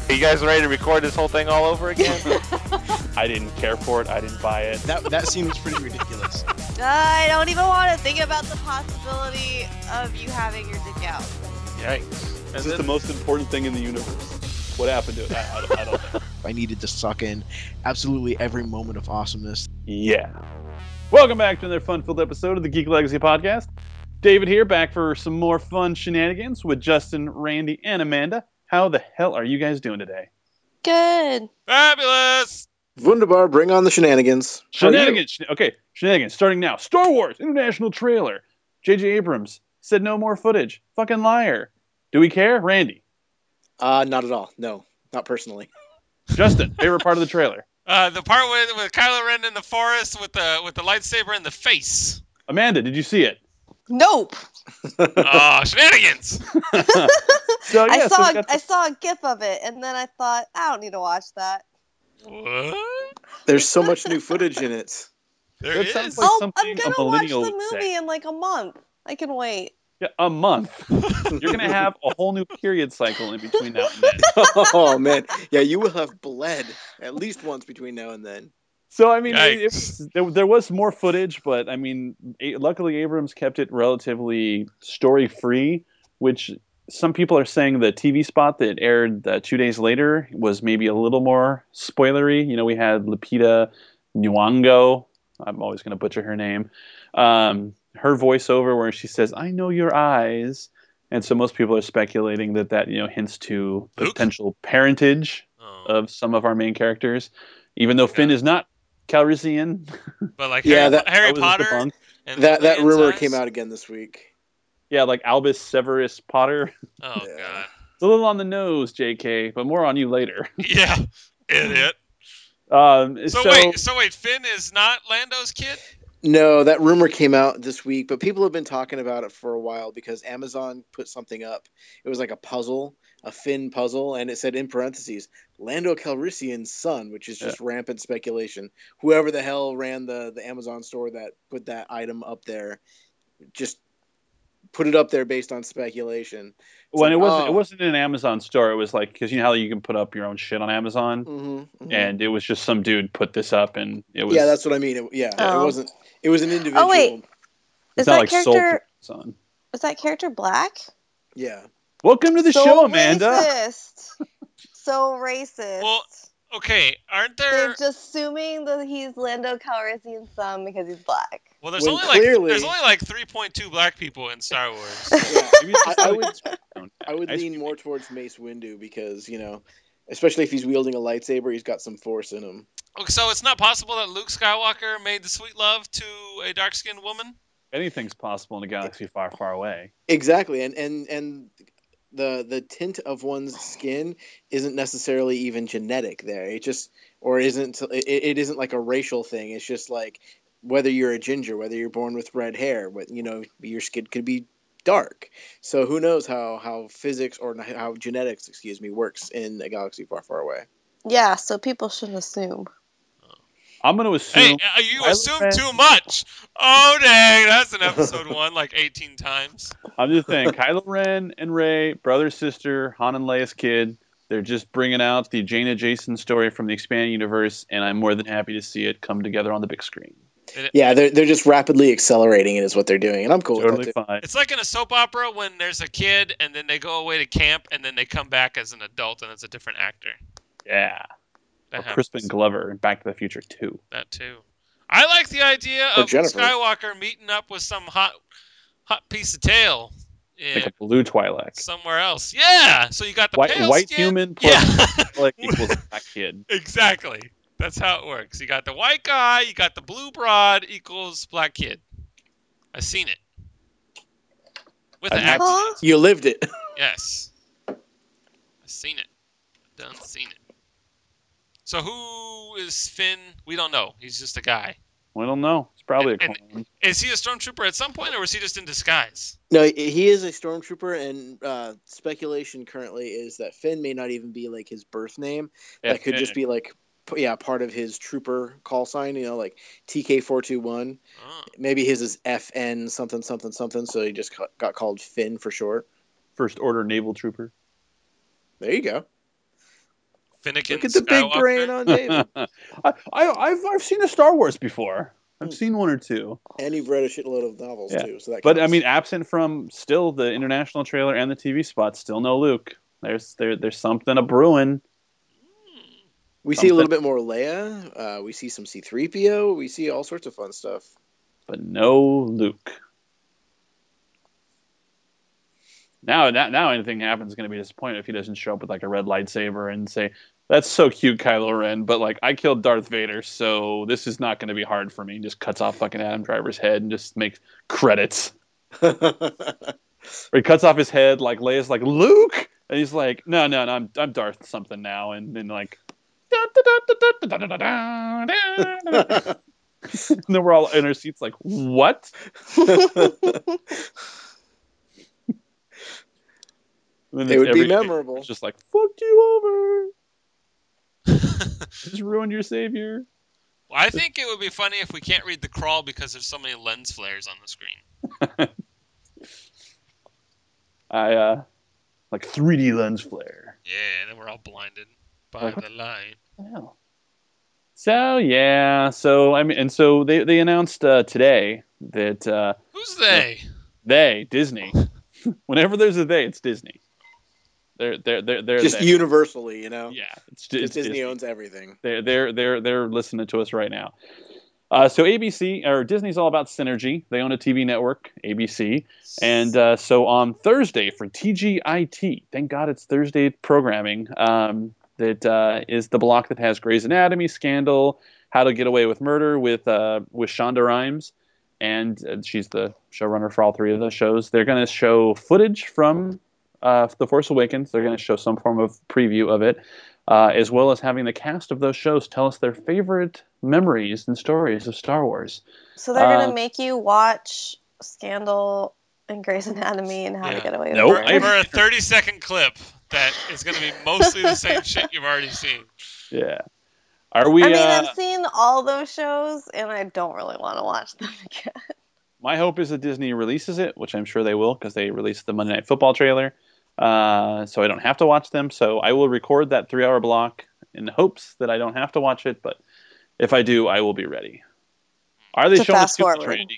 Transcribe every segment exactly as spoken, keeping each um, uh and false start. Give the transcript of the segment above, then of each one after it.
Are you guys ready to record this whole thing all over again? I didn't care for it. I didn't buy it. That that seems pretty ridiculous. I don't even want to think about the possibility of you having your dick out. Yikes. This is the most important thing in the universe. What happened to it? I, I, don't, I don't know. I needed to suck in absolutely every moment of awesomeness. Yeah. Welcome back to another fun-filled episode of the Geek Legacy Podcast. David here, back for some more fun shenanigans with Justin, Randy, and Amanda. How the hell are you guys doing today? Good. Fabulous! Wunderbar, bring on the shenanigans. Shenanigans. Okay, shenanigans. Starting now. Star Wars International Trailer. J J Abrams said no more footage. Fucking liar. Do we care? Randy. Uh, not at all. No, not personally. Justin, favorite part of the trailer? Uh, the part with, with Kylo Ren in the forest with the with the lightsaber in the face. Amanda, did you see it? Nope. Oh, shenanigans! So, yeah, I so saw we got I saw a gif of it, and then I thought I don't need to watch that. What? There's so much new footage in it. There That is. sounds like Oh, something I'm a gonna watch the millennial would movie say. in like a month. I can wait. Yeah, a month. You're going to have a whole new period cycle in between now and then. Oh, man. Yeah, you will have bled at least once between now and then. So, I mean, it, it Yikes. was, there, there was more footage, but, I mean, a, luckily Abrams kept it relatively story-free, which some people are saying the T V spot that aired uh, two days later was maybe a little more spoilery. You know, we had Lupita Nyong'o. I'm always going to butcher her name. Um, her voiceover where she says, "I know your eyes." And so most people are speculating that that, you know, hints to the Luke? potential parentage Oh. of some of our main characters, even though Finn is not Calrissian. But like Yeah, Harry, that- Harry that was Potter debunked. and That that Leon's rumor eyes? came out again this week. Yeah, like Albus Severus Potter. Oh Yeah. god. It's a little on the nose, J K, but more on you later. Yeah, idiot. Um, So, so, wait, so wait, Finn is not Lando's kid? No, that rumor came out this week, but people have been talking about it for a while because Amazon put something up. It was like a puzzle, a Finn puzzle, and it said in parentheses, Lando Calrissian's son, which is just rampant speculation. Whoever the hell ran the, the Amazon store that put that item up there, just put it up there based on speculation. It's when like, it wasn't, oh. it wasn't in an Amazon store. It was like, because you know how you can put up your own shit on Amazon, Mhm, mhm. and it was just some dude put this up, and it was. Yeah, that's what I mean. It, yeah, Oh. it wasn't. It was an individual. Oh, wait. It's Is not that like sold character to Amazon. is that character black? Yeah. Welcome to the so show, Amanda. Racist. So racist. Well, Okay, aren't there? They're just assuming that he's Lando Calrissian's son because he's black. Well, there's when only clearly- like there's only like three point two black people in Star Wars. Yeah. Maybe it's just I, I like- would. I would lean more towards Mace Windu because, you know, especially if he's wielding a lightsaber, he's got some force in him. Okay, so it's not possible that Luke Skywalker made the sweet love to a dark-skinned woman? Anything's possible in a galaxy far, far away. Exactly, and and and the the tint of one's skin isn't necessarily even genetic there. It just or isn't it, it isn't like a racial thing. It's just like whether you're a ginger, whether you're born with red hair, what you know, your skin could be dark. So who knows how how physics or how genetics, excuse me, works in a galaxy far, far away. Yeah, so people shouldn't assume. I'm going to Hey, assume. uh, you Kylo assume Ren- too much. Oh dang, that's in episode one like eighteen times. I'm just saying, Kylo Ren and Rey, brother, sister, Han and Leia's kid. They're just bringing out the Jaina Jason story from the expanded universe, and I'm more than happy to see it come together on the big screen. Yeah, they're they're just rapidly accelerating it is what they're doing, and I'm cool Totally with that too. fine. It's like in a soap opera when there's a kid and then they go away to camp and then they come back as an adult and it's a different actor. Yeah. That Or happens. Crispin Glover in Back to the Future two. That too. I like the idea Or of Jennifer. Skywalker meeting up with some hot, hot piece of tail. Yeah, Like a blue Twi'lek. somewhere else. Yeah. So you got the White, pale white skin. human plus Yeah. Twi'lek equals black kid. Exactly. That's how it works. You got the white guy, you got the blue broad equals black kid. I've seen it. With the I've accent. Huh? You lived it. Yes. I've seen it. Done seen it. So who is Finn? We don't know. He's just a guy. We don't know. It's probably a And- clone. Is he a stormtrooper at some point, or was he just in disguise? No, he is a stormtrooper, and uh, speculation currently is that Finn may not even be like his birth name. That could just be like, p- yeah, part of his trooper call sign. You know, like T K four two one. Oh. Maybe his is F N something something something. So he just ca- got called Finn for short. First Order Naval Trooper. There you go. Finnegan Look at the big Skywalker. brain on David. I, I I've I've seen a Star Wars before. I've Hmm. seen one or two. And you've read a shitload of novels Yeah. too, so that. But I counts. mean, absent from still the international trailer and the T V spot, still no Luke. There's there there's something a brewing. we see a little something. bit more Leia. Uh, we see some C three P O. We see all sorts of fun stuff. But no Luke. Now, now, now anything happens is going to be disappointed if he doesn't show up with like a red lightsaber and say, "That's so cute, Kylo Ren." But like, I killed Darth Vader, so this is not going to be hard for me. He just cuts off fucking Adam Driver's head and just makes credits. Or he cuts off his head, like Leia's like Luke, and he's like, "No, no, no, I'm I'm Darth something now," and then like. And then we're all in our seats like, what? And It would be every- memorable. It's just like, fuck you over. Just ruined your savior. Well, I think it would be funny if we can't read the crawl because there's so many lens flares on the screen. I, uh, like three D lens flare. Yeah, and then we're all blinded by Like, the light. What the hell? So, yeah. So, I mean, and so they, they announced uh, today that uh, Who's they? they, Disney, whenever there's a they, it's Disney. They're, they're, they're, they're Just they. universally, you know. Yeah. It's, Just it's Disney, Disney. owns everything. They're they're they're they're listening to us right now. Uh, so A B C or Disney's all about synergy. They own a T V network, A B C, and uh, so on Thursday for T G I T, thank God it's Thursday programming. Um, that uh, is the block that has Grey's Anatomy, Scandal, How to Get Away with Murder with uh, with Shonda Rhimes, and uh, she's the showrunner for all three of those shows. They're going to show footage from uh, The Force Awakens. They're going to show some form of preview of it. Uh, as well as having the cast of those shows tell us their favorite memories and stories of Star Wars. So they're Uh, gonna make you watch Scandal and Grey's Anatomy and How Yeah. to Get Away with Nope. Murder. For a thirty second clip that is going to be mostly the same shit you've already seen. Yeah. Are we? I mean, uh, I've seen all those shows, and I don't really want to watch them again. my hope is that Disney releases it, which I'm sure they will because they released the Monday Night Football trailer. Uh, so I don't have to watch them. So I will record that three-hour block in hopes that I don't have to watch it. But if I do, I will be ready. Are they To showing us fast too much, forward. Randy?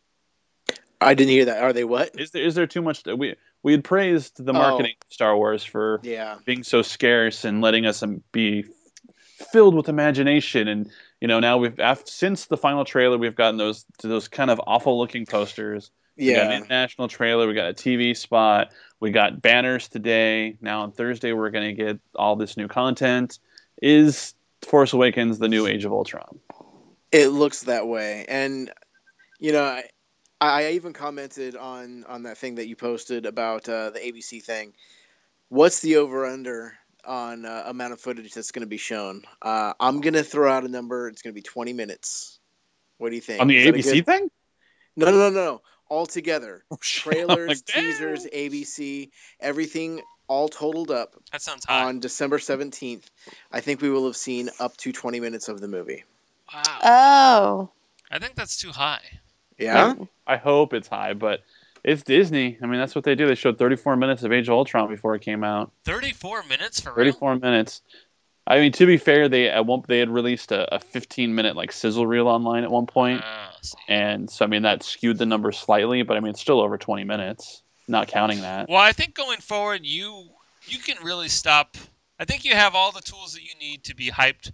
I didn't hear that. Are they what? Is there is there too much? We we had praised the marketing of Star Wars for Yeah. being so scarce and letting us um, be filled with imagination. And you know, now we've af- since the final trailer, we've gotten those those kind of awful looking posters. We got an Yeah. international trailer. We got a T V spot. We got banners today. Now on Thursday, we're going to get all this new content. Is Force Awakens the new Age of Ultron? It looks that way, and you know, I, I even commented on on that thing that you posted about uh, the A B C thing. What's the over under on uh, amount of footage that's going to be shown? Uh, I'm going to throw out a number. It's going to be twenty minutes. What do you think? On the Is that a A B C good- thing? No, no, no, no. All together, Oh, shit. trailers, Like, damn. teasers, A B C, everything all totaled up That sounds hot. on December seventeenth. I think we will have seen up to twenty minutes of the movie. Wow. Oh. I think that's too high. Yeah. I hope it's high, but it's Disney. I mean, that's what they do. They showed thirty-four minutes of Age of Ultron before it came out. thirty-four minutes for real? thirty-four minutes. I mean, to be fair, they at one they had released a, a fifteen minute like sizzle reel online at one point, Ah, see. and so I mean that skewed the number slightly, but I mean it's still over twenty minutes, not counting that. Well, I think going forward, you you can really stop. I think you have all the tools that you need to be hyped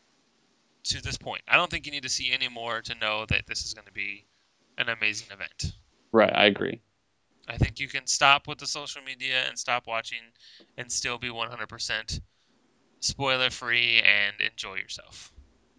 to this point. I don't think you need to see any more to know that this is going to be an amazing event. Right, I agree. I think you can stop with the social media and stop watching and still be one hundred percent spoiler free and enjoy yourself.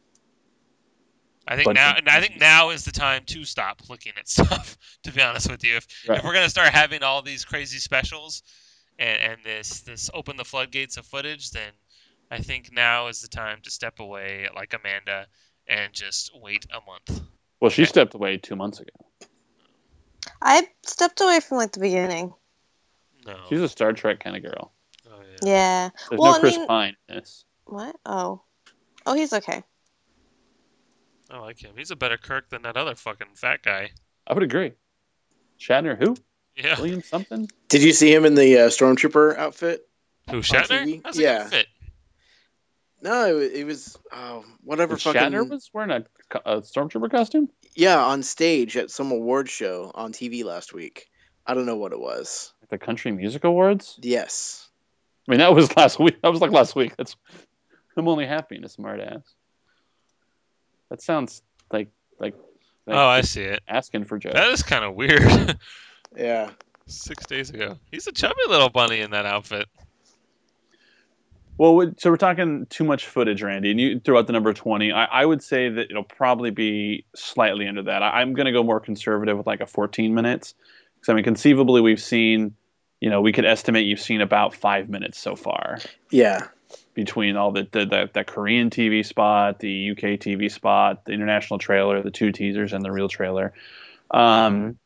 I think Bunch now of- I think now is the time to stop looking at stuff, to be honest with you. If Right. if we're gonna start having all these crazy specials and, and this this open the floodgates of footage, then I think now is the time to step away like Amanda and just wait a month. Well, she Okay. stepped away two months ago. I stepped away from like the beginning. No. She's a Star Trek kind of girl. Oh, yeah. Yeah. There's Well, no I Chris mean- Pine in this. What? Oh. Oh, he's okay. I like him. He's a better Kirk than that other fucking fat guy. I would agree. Shatner, who? Yeah. William something? Did you see him in the uh, Stormtrooper outfit? Who, T V? Shatner? That's a Yeah. good fit. No, it, it was oh, whatever And fucking Shatner was wearing a, co- a stormtrooper costume. yeah on stage at some award show on T V last week. I don't know what it was. At the Country Music Awards. Yes. I mean, that was last week. That was like last week. That's I'm only half being a smart ass. That sounds like like. like Oh, I see it. Asking for jokes. That is kind of weird. Yeah. Six days ago. He's a chubby little bunny in that outfit. Well, we- so we're talking too much footage, Randy, and you threw out the number twenty. I, I would say that it'll probably be slightly under that. I, I'm going to go more conservative with like a fourteen minutes. Because, I mean, conceivably, we've seen, you know, we could estimate you've seen about five minutes so far Yeah. between all the, the, the, the Korean T V spot, the U K T V spot, the international trailer, the two teasers, and the real trailer. Um,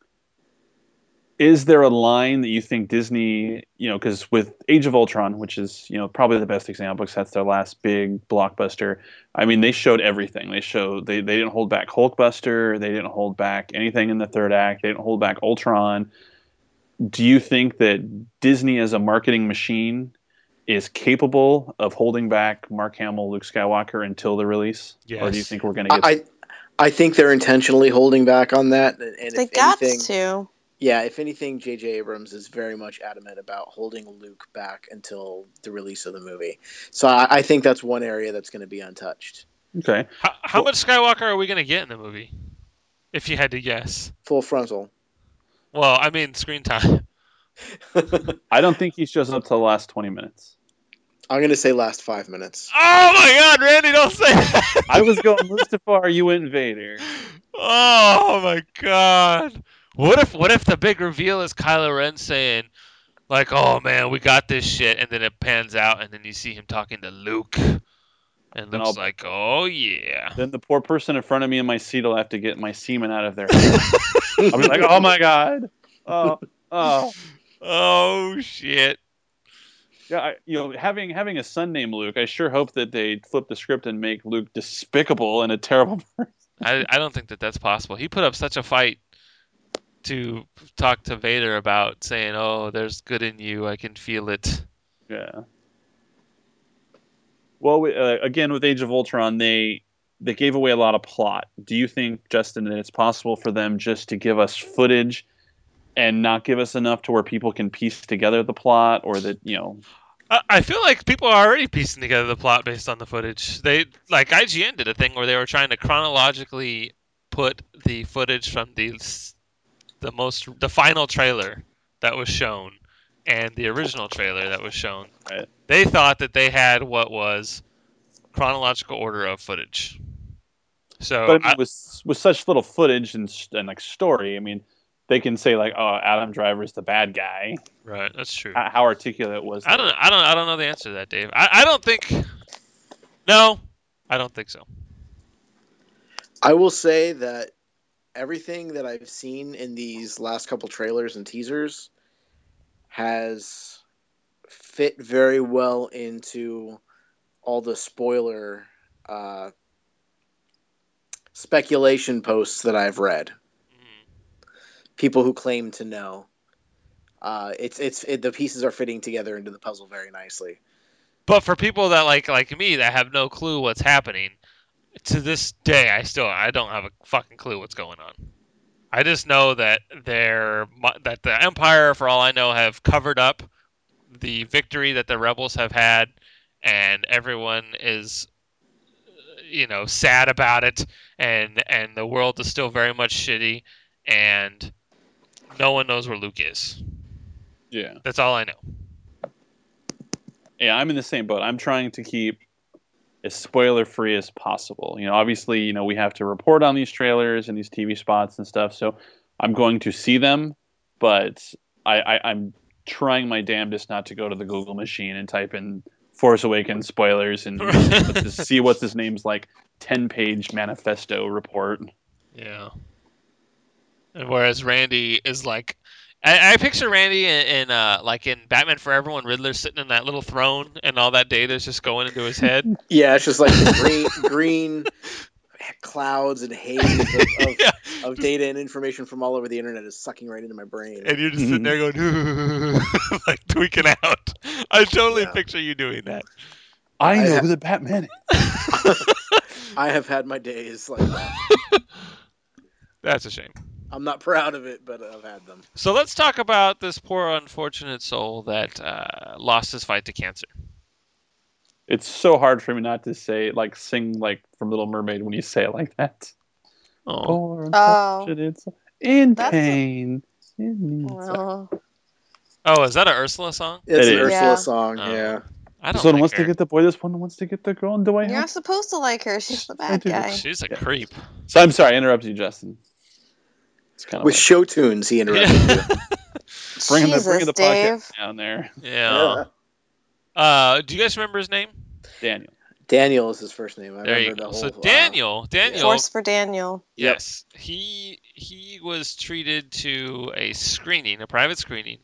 Is there a line that you think Disney, you know, because with Age of Ultron, which is, you know, probably the best example because that's their last big blockbuster. I mean, they showed everything. They showed, they, they didn't hold back Hulkbuster. They didn't hold back anything in the third act. They didn't hold back Ultron. Do you think that Disney as a marketing machine is capable of holding back Mark Hamill, Luke Skywalker until the release? Yes. Or do you think we're going to get... I I think they're intentionally holding back on that, and, and They if got anything, to. yeah, if anything, J J Abrams is very much adamant about holding Luke back until the release of the movie. So I, I think that's one area that's going to be untouched. Okay. How, how much Skywalker are we going to get in the movie? If you had to guess. Full frontal. Well, I mean, screen time. I don't think he shows up till the last twenty minutes. I'm going to say last five minutes. Oh my God, Randy, don't say that. I was going Mustafar, you went Vader. Oh my God. What if what if the big reveal is Kylo Ren saying, like, oh man, we got this shit, and then it pans out, and then you see him talking to Luke, and Then Luke's I'll- like, oh yeah. Then the poor person in front of me in my seat will have to get my semen out of their head. I'll be like, oh my God. Oh, oh. Oh shit. Yeah, I, you know, having having a son named Luke, I sure hope that they flip the script and make Luke despicable and a terrible person. I I don't think that that's possible. He put up such a fight to talk to Vader about saying, oh, there's good in you, I can feel it. Yeah. Well, we, uh, again, with Age of Ultron, they they gave away a lot of plot. Do you think, Justin, that it's possible for them just to give us footage and not give us enough to where people can piece together the plot, or that, you know? I I feel like people are already piecing together the plot based on the footage. They like I G N did a thing where they were trying to chronologically put the footage from the the most the final trailer that was shown and the original trailer that was shown. Right. They thought that they had what was chronological order of footage. So But I mean, I- with with such little footage and, and like story, I mean, they can say like, "Oh, Adam Driver's the bad guy." right, that's true. How, how articulate was that? I don't I don't I don't know the answer to that, Dave. I, I don't think No, I don't think so. I will say that everything that I've seen in these last couple trailers and teasers has fit very well into all the spoiler uh, speculation posts that I've read. Mm. People who claim to know. Uh, it's it's it, the pieces are fitting together into the puzzle very nicely. But for people that like like me that have no clue what's happening, to this day I still I don't have a fucking clue what's going on. I just know that they're that the Empire, for all I know, have covered up the victory that the rebels have had, and everyone is, you know, sad about it, and and the world is still very much shitty, and no one knows where Luke is. Yeah. That's all I know. Yeah, I'm in the same boat. I'm trying to keep as spoiler free as possible. You know, obviously, you know, we have to report on these trailers and these T V spots and stuff, so I'm going to see them, but I, I, I'm trying my damnedest not to go to the Google machine and type in Force Awakens spoilers and let's see what's his name's like ten page manifesto report. Yeah. And whereas Randy is like, I, I picture Randy in, in uh, like in Batman Forever when Riddler's sitting in that little throne and all that data is just going into his head. Yeah, it's just like the green green clouds and haze of, of, Yeah. of data and information from all over the internet is sucking right into my brain. And you're just sitting there going, like tweaking out. I totally Yeah. picture you doing that. I I know ha- who the Batman is. I have had my days like that. That's a shame. I'm not proud of it, but I've had them. So let's talk about this poor unfortunate soul that uh, lost his fight to cancer. It's so hard for me not to say, like, sing, like, from Little Mermaid when you say it like that. Oh, Poor Oh. unfortunate soul. In That's a- pain. It needs a- Oh. oh, is that an Ursula song? It's It an is. Ursula Yeah. song, Oh. yeah. I This don't one like wants her. to get the boy, this one wants to get the girl, and do I You're help? not supposed to like her. She's the I bad do. guy. She's a Yeah. creep. So I'm sorry, I interrupted you, Justin. It's kind of With like show tunes, he interrupted you. bringing the, Jesus, bringing the Dave. podcast down there. Yeah. Uh, do you guys remember his name? Daniel. Daniel is his first name. I There you remember go. the So whole. uh, Daniel, Daniel, Force for Daniel. Yep. yes, he he was treated to a screening, a private screening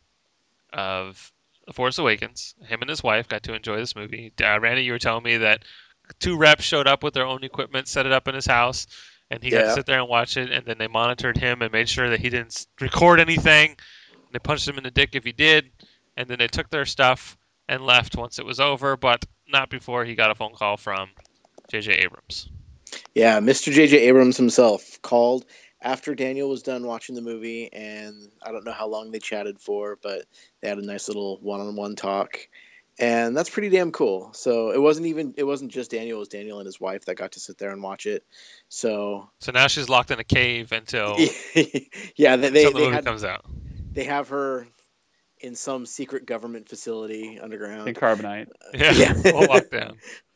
of The Force Awakens. Him and his wife got to enjoy this movie. Uh, Randy, you were telling me that two reps showed up with their own equipment, set it up in his house, and he got to Yeah. sit there and watch it. And then they monitored him and made sure that he didn't s- record anything. And they punched him in the dick if he did. And then they took their stuff and left once it was over, but not before he got a phone call from J J Abrams. Yeah, Mister J J Abrams himself called after Daniel was done watching the movie, and I don't know how long they chatted for, but they had a nice little one-on-one talk, and that's pretty damn cool. So it wasn't even it wasn't just Daniel, it was Daniel and his wife that got to sit there and watch it. So So now she's locked in a cave until, yeah, they they, until the they movie had comes out. they have her in some secret government facility underground. In Carbonite. Yeah, Yeah. full lockdown.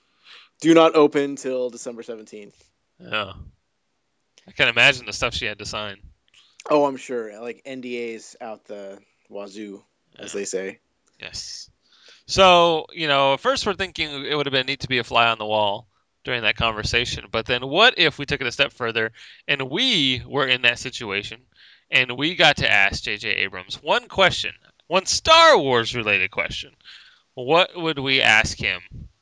Do not open till December seventeenth. Yeah. I can imagine the stuff she had to sign. Oh, I'm sure. Like N D As out the wazoo, as Yeah. they say. Yes. So, you know, at first we're thinking it would have been neat to be a fly on the wall during that conversation. But then what if we took it a step further and we were in that situation and we got to ask J J Abrams one question, one Star Wars related question? What would we ask him?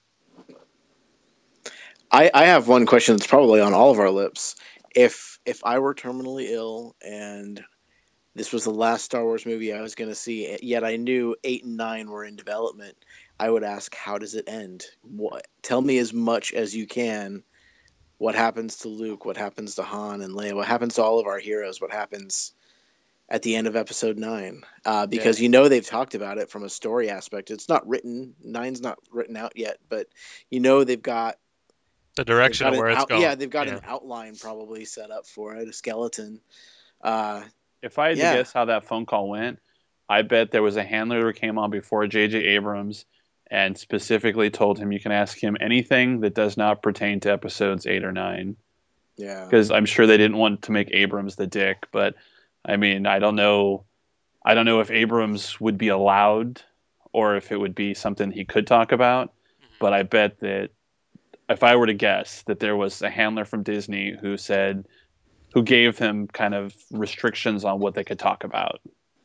I, I have one question that's probably on all of our lips. If if I were terminally ill and this was the last Star Wars movie I was going to see, yet I knew eight and nine were in development, I would ask, how does it end? What? Tell me as much as you can. What happens to Luke? What happens to Han and Leia? What happens to all of our heroes? What happens at the end of Episode nine? Uh, because Yeah. you know they've talked about it from a story aspect. It's not written. Nine's not written out yet, but you know they've got The They've direction got of where an it's out- going. Yeah, they've got Yeah. an outline probably set up for it, a skeleton. Uh, If I had Yeah. to guess how that phone call went, I bet there was a handler who came on before J J Abrams and specifically told him you can ask him anything that does not pertain to episodes eight or nine. yeah. Because I'm sure they didn't want to make Abrams the dick, but I mean, I don't know. I don't know if Abrams would be allowed or if it would be something he could talk about. But I bet that if I were to guess that there was a handler from Disney who said, who gave him kind of restrictions on what they could talk about.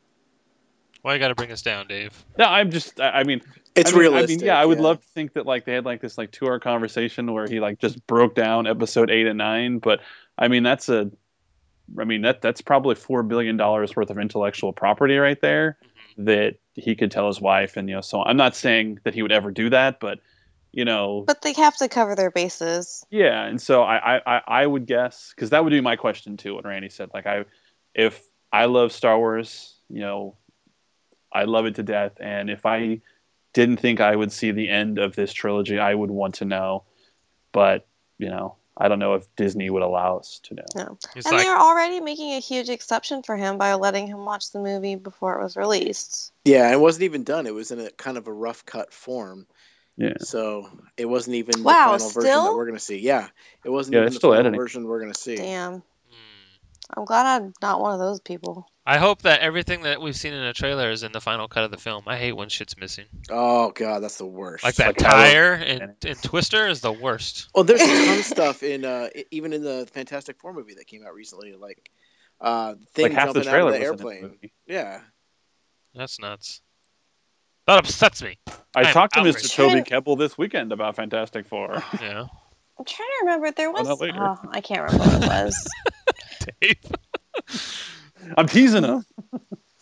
Why you got to bring us down, Dave? No, I'm just, I I mean, It's I mean, realistic. I mean, yeah, I would love to think that like they had like this like two hour conversation where he like just broke down episode eight and nine. But I mean, that's a, I mean that that's probably four billion dollars worth of intellectual property right there that he could tell his wife, and you know, so I'm not saying that he would ever do that, but you know, But they have to cover their bases. yeah, and so I I, I would guess because that would be my question too. What Randy said, like I, if I love Star Wars, you know, I love it to death, and if I didn't think I would see the end of this trilogy, I would want to know, but you know, I don't know if Disney would allow us to know. No. He's And like, they're already making a huge exception for him by letting him watch the movie before it was released. Yeah, it wasn't even done. It was in a kind of a rough cut form. Yeah, So it wasn't even Wow, the final version that still? we're going to see. Yeah, it wasn't Yeah, even they're the still final editing. version we're going to see. Damn. hmm. I'm glad I'm not one of those people. I hope that everything that we've seen in the trailer is in the final cut of the film. I hate when shit's missing. Oh god, that's the worst. Like that Like Kylo- tire and, and Twister is the worst. Well, there's a ton of stuff in uh, e- even in the Fantastic Four movie that came out recently, like uh, thing like half the jumping out trailer of the was in the airplane. movie. Yeah, That's nuts. That upsets me. I I'm talked to outraged. Mister Toby Kebbell this weekend about Fantastic Four. Yeah. I'm trying to remember. There Find was. out later. Oh, I can't remember what it was. Dave. I'm teasing him.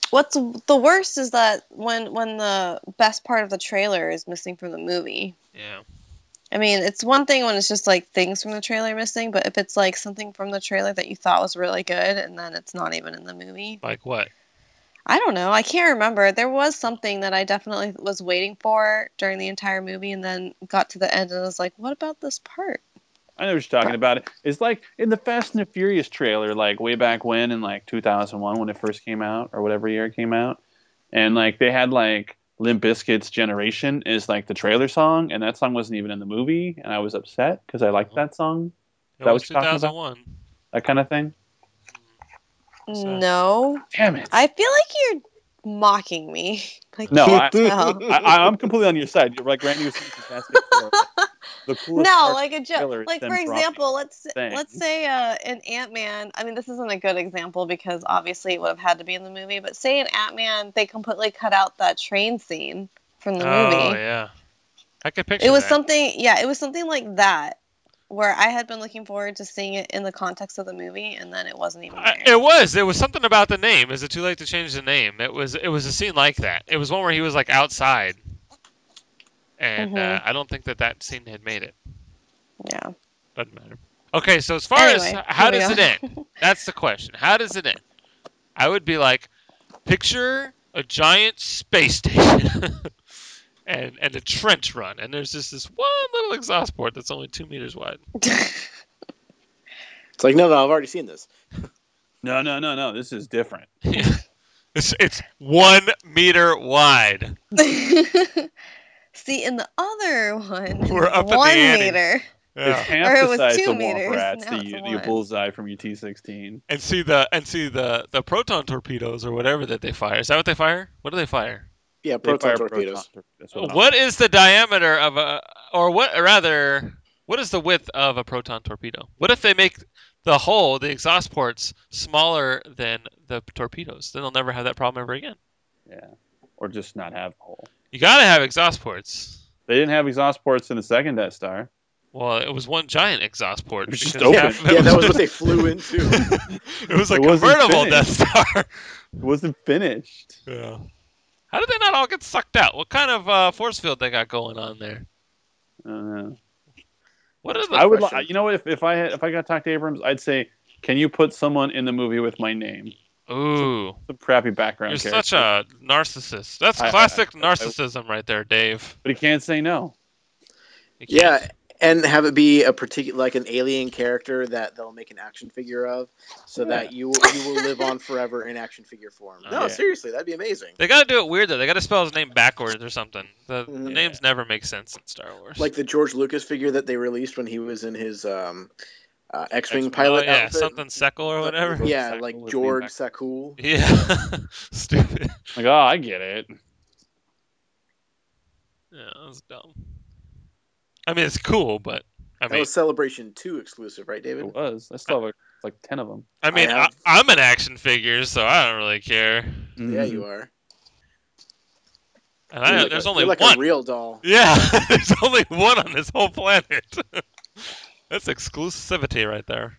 What's the worst is that when when the best part of the trailer is missing from the movie. Yeah. I mean, it's one thing when it's just like things from the trailer missing, but if it's like something from the trailer that you thought was really good and then it's not even in the movie. Like what? I don't know. I can't remember. There was something that I definitely was waiting for during the entire movie and then got to the end and was like, what about this part? I know what you're talking about. It's like in the Fast and the Furious trailer, like way back when in like two thousand one when it first came out or whatever year it came out. And like they had like Limp Bizkit's Generation is like the trailer song, and that song wasn't even in the movie, and I was upset because I liked that song. It That was what you're talking about? two thousand one. That kind of thing. So- No. Damn it. I feel like you're mocking me. Like, No, you I- can't tell. I, I, I'm completely on your side. You're like Randy was saying Fantastic Four. The coolest No, part like a of the trailer joke. is Like them for dropping example, let's thing. let's say uh, in Ant Man. I mean, this isn't a good example because obviously it would have had to be in the movie. But say in Ant Man, they completely cut out that train scene from the oh movie. yeah. I could picture It was that. something. Yeah, it was something like that, where I had been looking forward to seeing it in the context of the movie, and then it wasn't even I, there. it was. It was something about the name. Is it too late to change the name? It was. It was a scene like that. It was one where he was like outside, and uh, Mhm. I don't think that that scene had made it. Yeah. Doesn't matter. Okay, so as far Anyway, as how moving does it on. end? That's the question. How does it end? I would be like, picture a giant space station and and a trench run, and there's just this one little exhaust port that's only two meters wide. It's like, no, no, I've already seen this. No, no, no, no. This is different. it's it's one meter wide. See, in the other one, We're it's up in the one ante. meter. Yeah. It's half Or it the was size two of Womp meters, Rats, now the, it's the one. bullseye from U T sixteen. And see the and see the the proton torpedoes or whatever that they fire. Is that what they fire? What do they fire? Yeah, They proton fire torpedoes. proton torpedoes. That's What I'm- is the diameter of a, or what, or rather, what is the width of a proton torpedo? What if they make the hole, the exhaust ports, smaller than the torpedoes? Then they'll never have that problem ever again. Yeah. Or just not have a hole. You gotta have exhaust ports. They didn't have exhaust ports in the second Death Star. Well, it was one giant exhaust port. It was just because open. half of it Yeah, that was what they flew into. it was a It wasn't convertible Death finished. Star. It wasn't finished. Yeah. How did they not all get sucked out? What kind of uh, force field they got going on there? I don't know. What are the? I would, question. li- you know, what? If if I had, if I got to talk to Abrams, I'd say, can you put someone in the movie with my name? Ooh, Some crappy background you're character. such a narcissist. That's I- I- classic I- I- narcissism right there, Dave. But he can't say no. You can't- Yeah, and have it be a particular, like an alien character that they'll make an action figure of, so Yeah. that you you will live on forever in action figure form. No, Yeah. seriously, that'd be amazing. They gotta do it weird though. They gotta spell his name backwards or something. The, the Mhm. names never make sense in Star Wars. Like the George Lucas figure that they released when he was in his um, uh, X-wing X-wing, pilot oh, yeah, outfit. something Seckle or whatever. Yeah, Sakul like was Jorg named Sakul. Yeah, stupid. Like, oh, I get it. Yeah, that was dumb. I mean, it's cool, but I That mean, was Celebration two exclusive, right, David? It was. I still have like ten of them. I mean, I I have- I'm an action figure, so I don't really care. Yeah, you are. And I, You're like there's a, only you're like one. a real doll. Yeah, there's only one on this whole planet. That's exclusivity right there.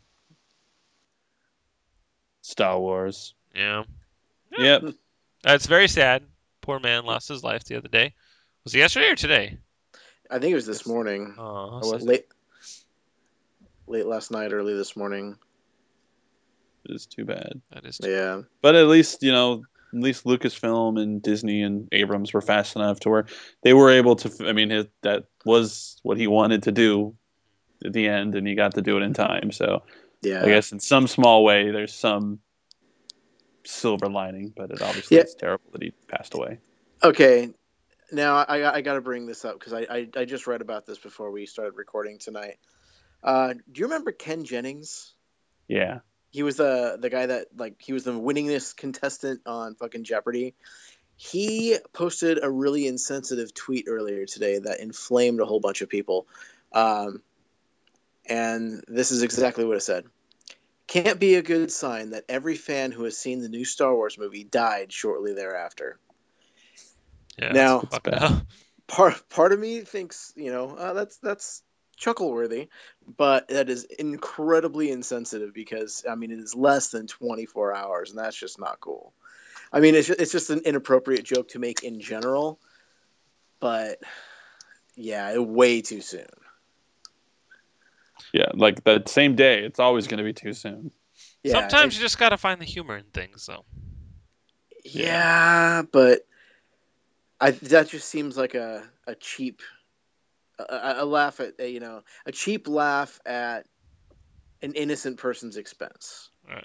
Star Wars. Yeah. Yep. That's very sad. Poor man lost his life the other day. Was it yesterday or today? I think it was this morning. Oh, was it? Late, late last night, early this morning. It's too bad. that is. Yeah. But at least, you know, at least Lucasfilm and Disney and Abrams were fast enough to where they were able to. I mean, his, that was what he wanted to do at the end, and he got to do it in time. So Yeah. I guess in some small way, there's some silver lining, but it obviously Yeah. it's terrible that he passed away. Okay. Now I I got to bring this up because I, I I just read about this before we started recording tonight. Uh, do you remember Ken Jennings? Yeah. He was the the guy that like he was the winningest contestant on fucking Jeopardy. He posted a really insensitive tweet earlier today that inflamed a whole bunch of people. Um, and this is exactly what it said. Can't be a good sign that every fan who has seen the new Star Wars movie died shortly thereafter. Yeah, Now- that's fucked It's up. Part part of me thinks, you know, uh, that's that's chuckle worthy, but that is incredibly insensitive because I mean it is less than twenty-four hours, and that's just not cool. I mean, it's just, it's just an inappropriate joke to make in general, but yeah, way too soon. Yeah, like that same day, it's always going to be too soon. Yeah, Sometimes it- you just gotta find the humor in things, though. yeah, but I that just seems like a a cheap a, a laugh at you know a cheap laugh at an innocent person's expense. Right.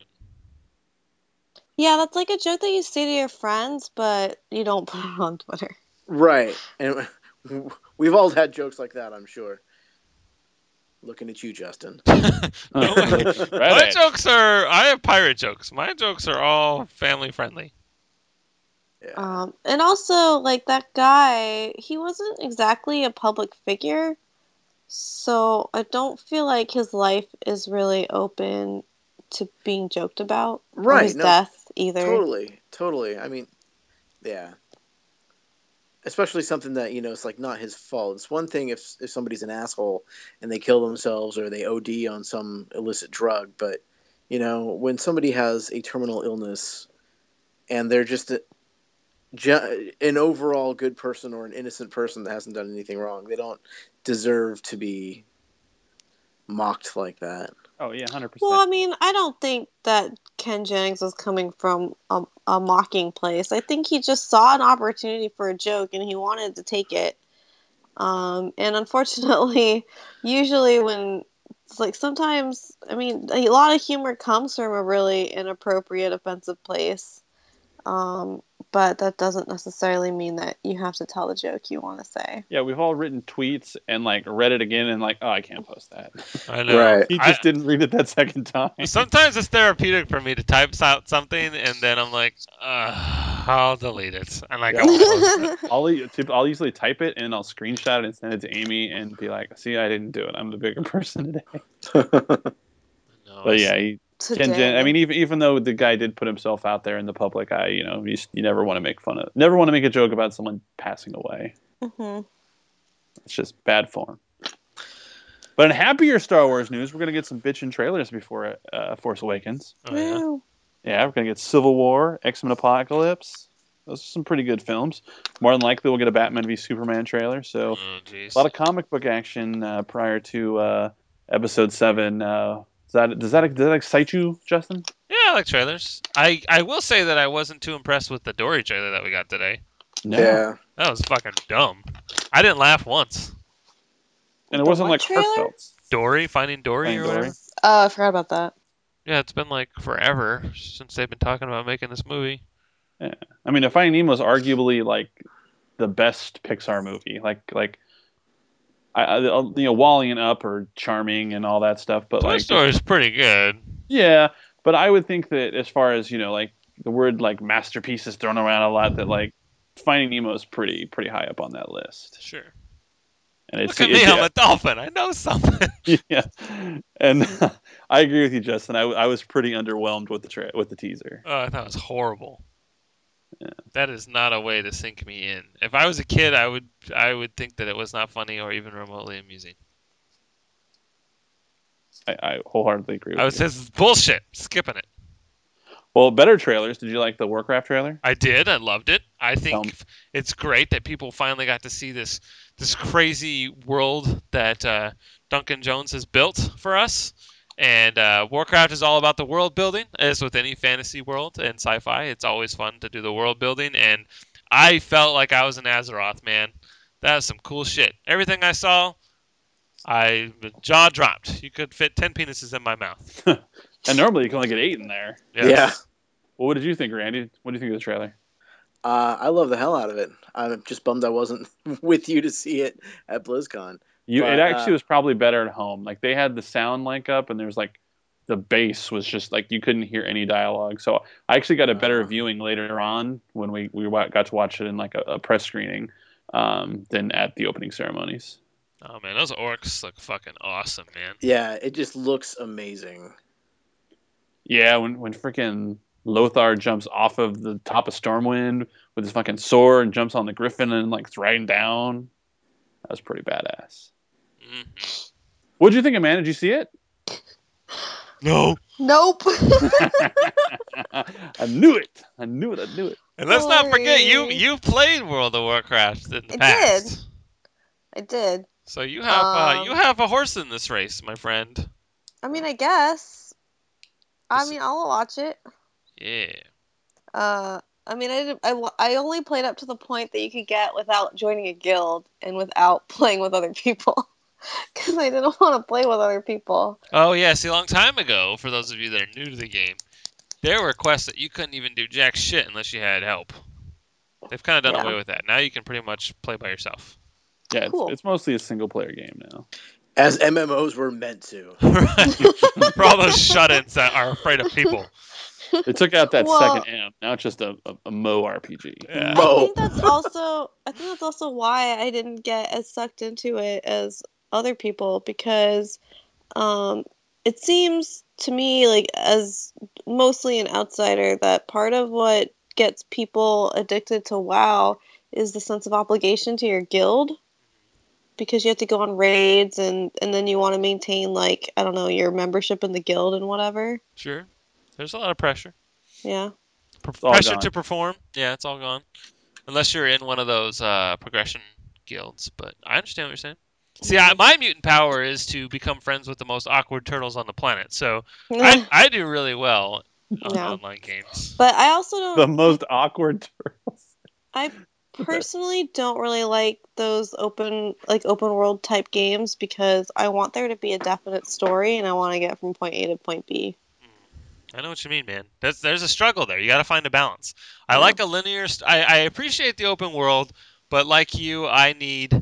Yeah, that's like a joke that you say to your friends, but you don't put it on Twitter. Right, and we've all had jokes like that, I'm sure. Looking at you, Justin. No, my, Right my at- jokes are. I have pirate jokes. My jokes are all family friendly. Yeah. Um, and also, like, that guy, he wasn't exactly a public figure, so I don't feel like his life is really open to being joked about. Or Right, his no, death, either. Totally, totally. I mean, yeah. Especially something that, you know, it's like not his fault. It's one thing if if somebody's an asshole and they kill themselves or they O D on some illicit drug, but you know, when somebody has a terminal illness and they're just a, ge- an overall good person or an innocent person that hasn't done anything wrong, they don't deserve to be mocked like that. Oh yeah, hundred Well, percent. I mean, I don't think that Ken Jennings was coming from a, a mocking place. I think he just saw an opportunity for a joke and he wanted to take it. Um, and unfortunately, usually when it's like sometimes, I mean, a lot of humor comes from a really inappropriate, offensive place. Um, but that doesn't necessarily mean that you have to tell the joke you want to say. Yeah, we've all written tweets and like read it again and like, oh, I can't post that. I know. Right. He I- just didn't read it that second time. Sometimes it's therapeutic for me to type out something and then I'm like, uh, I'll delete it. And like, Yeah. I won't post it. I'll, e- tip- I'll usually type it and I'll screenshot it and send it to Amy and be like, see, I didn't do it. I'm the bigger person today. No, But it's- yeah, he, Ken Today. Jen, I mean, even even though the guy did put himself out there in the public eye, you know, you, s- you never want to make fun of, never want to make a joke about someone passing away. hmm It's just bad form. But in happier Star Wars news, we're gonna get some bitchin' trailers before uh, Force Awakens. oh, yeah. Woo. Yeah, we're gonna get Civil War, X-Men Apocalypse. Those are some pretty good films. More than likely, we'll get a Batman v Superman trailer. So Oh, jeez. a lot of comic book action uh, prior to uh, Episode Seven. Uh, does that does that does that excite you, Justin? Yeah, I like trailers. I, I will say that I wasn't too impressed with the Dory trailer that we got today. No. Yeah. That was fucking dumb. I didn't laugh once. And it The wasn't what like trailer? heartfelt. Dory, Finding Dory Finding or whatever. Dory. Oh, I forgot about that. Yeah, it's been like forever since they've been talking about making this movie. I mean, Finding Nemo is arguably like the best Pixar movie. Like like, I, I you know, Wall-E and Up are charming and all that stuff, but Toy like Story's pretty good. yeah, but I would think that as far as, you know, like the word like masterpiece is thrown around a lot, that like Finding Nemo is pretty pretty high up on that list. Sure. And it's Look at me, it- I'm a dolphin. I know something. yeah, and I agree with you, Justin. I, I was pretty underwhelmed with the tra- with the teaser. Oh, I thought it was horrible. Yeah. That is not a way to sink me in. If I was a kid, I would I would think that it was not funny or even remotely amusing. I, I wholeheartedly agree with I would you. say this is bullshit. Skipping it. Well, better trailers. Did you like the Warcraft trailer? I did. I loved it. I think Um, it's great that people finally got to see this this crazy world that uh, Duncan Jones has built for us. And uh, Warcraft is all about the world building, as with any fantasy world and sci-fi. It's always fun to do the world building, and I felt like I was an Azeroth, man. That was some cool shit. Everything I saw, I jaw dropped. You could fit ten penises in my mouth. And normally you can only get eight in there. Yes. Yeah. Well, what did you think, Randy? What do you think of the trailer? Uh, I love the hell out of it. I'm just bummed I wasn't with you to see it at BlizzCon. You, But, it actually uh, was probably better at home. Like they had the sound link up, and there's like the bass was just like you couldn't hear any dialogue. So I actually got a better Uh. viewing later on when we we wa- got to watch it in like a, a press screening um, than at the opening ceremonies. Oh man, those orcs look fucking awesome, man. Yeah, it just looks amazing. Yeah, when when freaking Lothar jumps off of the top of Stormwind with his fucking sword and jumps on the Griffin and like it's riding down, that was pretty badass. Mhm. What'd you think of, man? Did you see it? No. Nope. I knew it. I knew it. I knew it. And let's not forget, you Sorry. you played World of Warcraft in the I past. did. I did. So you have uh, you Um, have a horse in this race, my friend. I mean, I guess. I This- mean, I'll watch it. Yeah. Uh, I mean, I, didn't, I, wa- I only played up to the point that you could get without joining a guild and without playing with other people. Because I didn't want to play with other people. Oh yeah, see, a long time ago, for those of you that are new to the game, there were quests that you couldn't even do jack shit unless you had help. They've kind of done Yeah. away with that. Now you can pretty much play by yourself. Yeah, Cool. it's, it's mostly a single player game now. As M M Os were meant to. Right. For all those shut-ins that are afraid of people. They took out that Well- second M. Now it's just a, a, a Mo R P G. Yeah. Mo. I think that's also I think that's also why I didn't get as sucked into it as other people because um, it seems to me like as mostly an outsider that part of what gets people addicted to WoW is the sense of obligation to your guild because you have to go on raids and and then you want to maintain like I don't know your membership in the guild and whatever. Sure. There's a lot of pressure. Yeah. P- all pressure gone. to perform. Yeah, it's all gone. Unless you're in one of those uh, progression guilds. But I understand what you're saying. See, I, my mutant power is to become friends with the most awkward turtles on the planet. So I, I do really well on Yeah. online games. But I also don't The most awkward turtles. I personally don't really like those open like open world type games because I want there to be a definite story and I want to get from point A to point B. I know what you mean, man. There's there's a struggle there. You got to find a balance. I Yeah. like a linear. St- I I appreciate the open world, but like you, I need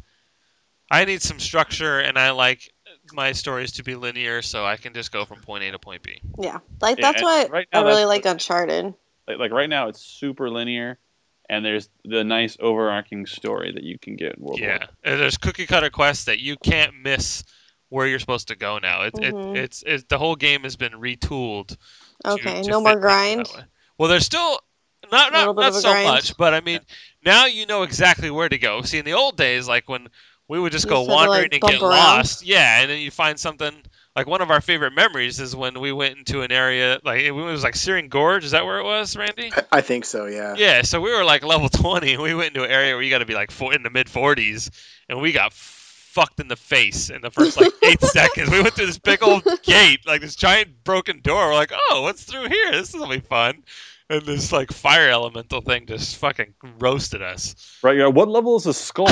I need some structure, and I like my stories to be linear, so I can just go from point A to point B. Yeah. Like Yeah, that's and why right I now really that's like what- Uncharted. Like, like right now, it's super linear, and there's the nice overarching story that you can get in World Yeah, War. and there's cookie cutter quests that you can't miss where you're supposed to go now. It, Mhm. it it's it's the whole game has been retooled. to- Okay, to no fit more things grind. that way. Well, there's still not A little not, bit not of a so grind. much, but I mean, now you know exactly where to go. See, in the old days, like when we would just You go just had to, wandering like, and bump get around. lost, yeah, and then you find something. Like one of our favorite memories is when we went into an area like it was like Searing Gorge. Is that where it was, Randy? I, I think so, yeah. Yeah, so we were like level twenty, and we went into an area where you got to be like four, in the mid forties, and we got fucked in the face in the first like eight seconds. We went through this big old gate, like this giant broken door. We're like, oh, what's through here? This will be fun. And this like fire elemental thing just fucking roasted us. Right? Yeah. What level is a skull?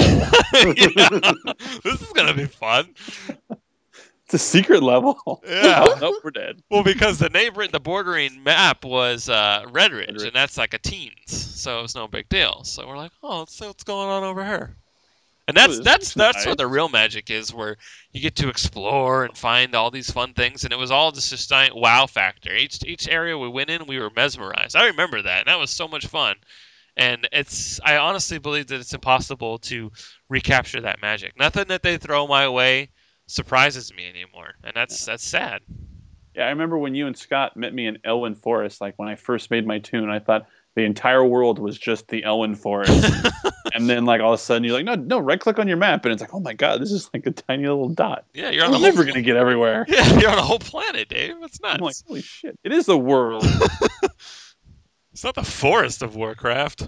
Yeah, this is gonna be fun. It's a secret level. Yeah. Oh, nope, we're dead. Well, because the neighbor, the bordering map was uh, Red Ridge, Red Ridge. and that's like a teens, so it was no big deal. So we're like, oh, let's see what's going on over here. And that's this that's looks that's nice. what the real magic is, where you get to explore and find all these fun things. And it was all just a giant wow factor. Each each area we went in, we were mesmerized. I remember that, and that was so much fun. And it's I honestly believe that it's impossible to recapture that magic. Nothing that they throw my way surprises me anymore, and that's that's sad. Yeah, I remember when you and Scott met me in Elwyn Forest. Like when I first made my tune, I thought the entire world was just the Elwyn Forest. And then, like all of a sudden, you're like, no, no, right click on your map, and it's like, oh my god, this is like a tiny little dot. Yeah, you're on I'm the whole never gonna get everywhere. Yeah, you're on a whole planet, Dave. It's nuts. I'm like, holy shit, it is the world. It's not the forest of Warcraft.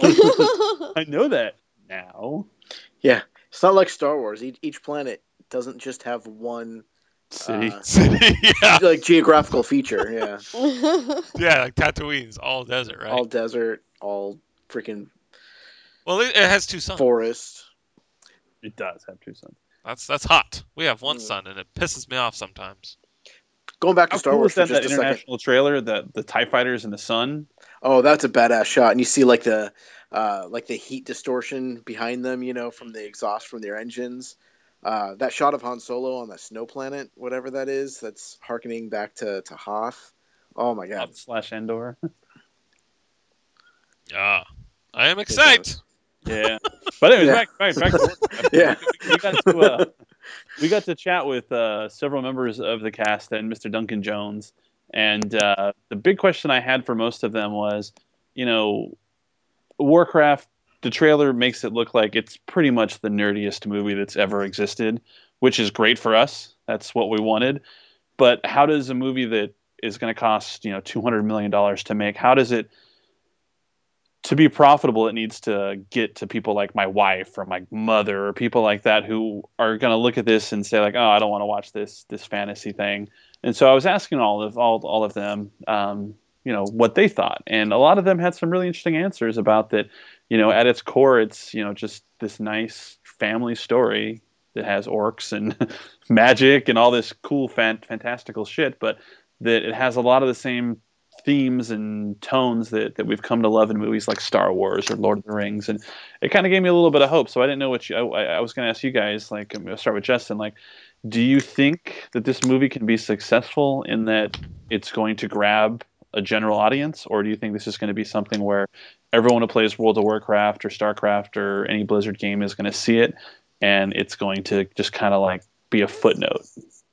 I know that now. Yeah, it's not like Star Wars. Each, each planet doesn't just have one City. Uh, yeah, like geographical feature. Yeah, yeah, like Tatooine's all desert, right? all desert, all freaking Well, it, it has two suns. forest. It does have two suns. That's that's hot. We have one Mm. sun, and it pisses me off sometimes. Going back to How Star cool Wars is for that, just that a second. international trailer, the the TIE fighters in the sun? Oh, that's a badass shot, and you see like the uh, like the heat distortion behind them, you know, from the exhaust from their engines. Uh, that shot of Han Solo on that snow planet, whatever that is, that's harkening back to, to Hoth. Oh my god! Slash Endor. Yeah, I am excited. Yeah. But anyways, Yeah. back, back, back to work. Yeah. we, we got to uh, we got to chat with uh, several members of the cast and Mister Duncan Jones, and uh, the big question I had for most of them was, you know, Warcraft. The trailer makes it look like it's pretty much the nerdiest movie that's ever existed, which is great for us. That's what we wanted. but how does a movie that is going to cost, you know, two hundred million dollars to make, how does it, to be profitable, it needs to get to people like my wife or my mother or people like that who are going to look at this and say like, oh, I don't want to watch this this fantasy thing. And so I was asking all of all all of them, um, you know, what they thought, and a lot of them had some really interesting answers about that. You know, at its core, it's, you know, just this nice family story that has orcs and magic and all this cool, fan- fantastical shit, but that it has a lot of the same themes and tones that, that we've come to love in movies like Star Wars or Lord of the Rings, and it kind of gave me a little bit of hope. So I didn't know what you. I, I was going to ask you guys. Like, I'm going to start with Justin. Like, do you think that this movie can be successful in that it's going to grab a general audience, or do you think this is going to be something where everyone who plays World of Warcraft or StarCraft or any Blizzard game is going to see it, and it's going to just kind of like be a footnote?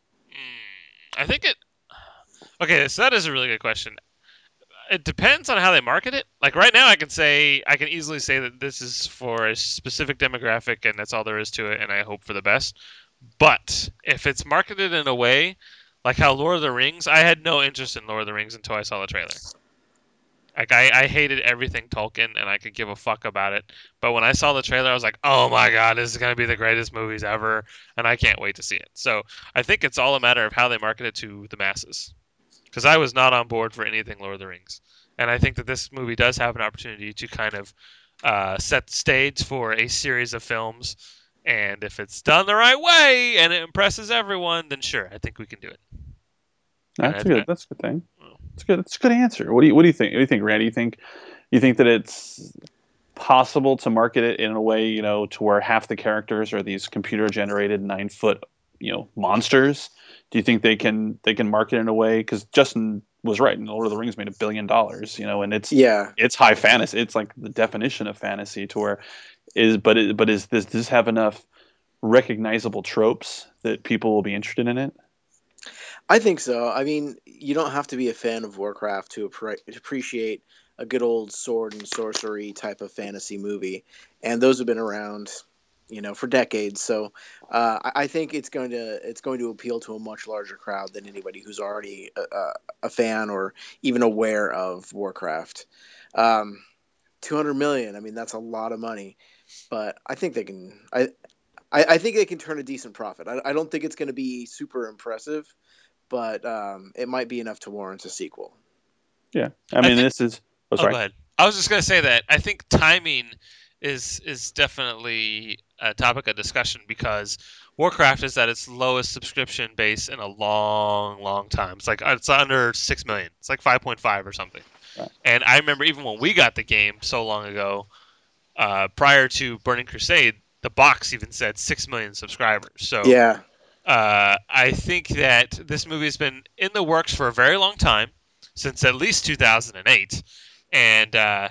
I think it. Okay, so that is a really good question. It depends on how they market it. Like right now, I can say I can easily say that this is for a specific demographic, and that's all there is to it. And I hope for the best. But if it's marketed in a way like how Lord of the Rings, I had no interest in Lord of the Rings until I saw the trailer. Like I, I hated everything Tolkien, and I could give a fuck about it. But when I saw the trailer, I was like, "Oh my god, this is gonna be the greatest movies ever!" And I can't wait to see it. So I think it's all a matter of how they market it to the masses. Because I was not on board for anything Lord of the Rings. And I think that this movie does have an opportunity to kind of uh, set the stage for a series of films. And if it's done the right way and it impresses everyone, then sure, I think we can do it. That's I, good. That's a good thing. That's good. That's a good answer. What do you What do you think? What do you think, Randy? You think you think that it's possible to market it in a way, you know, to where half the characters are these computer generated nine foot, you know, monsters? Do you think they can they can market it in a way? Because Justin was right, and Lord of the Rings made a billion dollars, you know, and it's Yeah. it's high fantasy. It's like the definition of fantasy. To where is but it, but is this does this have enough recognizable tropes that people will be interested in it? I think so. I mean, you don't have to be a fan of Warcraft to appre- appreciate a good old sword and sorcery type of fantasy movie, and those have been around, you know, for decades. So uh, I I think it's going to it's going to appeal to a much larger crowd than anybody who's already a, a, a fan or even aware of Warcraft. Um, two hundred million. I mean, that's a lot of money, but I think they can. I I, I think they can turn a decent profit. I, I don't think it's going to be super impressive, but um, it might be enough to warrant a sequel. Yeah, I mean, think, this is. Oh, oh, sorry. go ahead. I was just gonna say that I think timing is is definitely a topic of discussion because Warcraft is at its lowest subscription base in a long, long time. It's like it's under six million. It's like five point five or something. Right. And I remember even when we got the game so long ago, uh, prior to Burning Crusade, the box even said six million subscribers. So Yeah. uh, I think that this movie has been in the works for a very long time, since at least two thousand eight, and uh,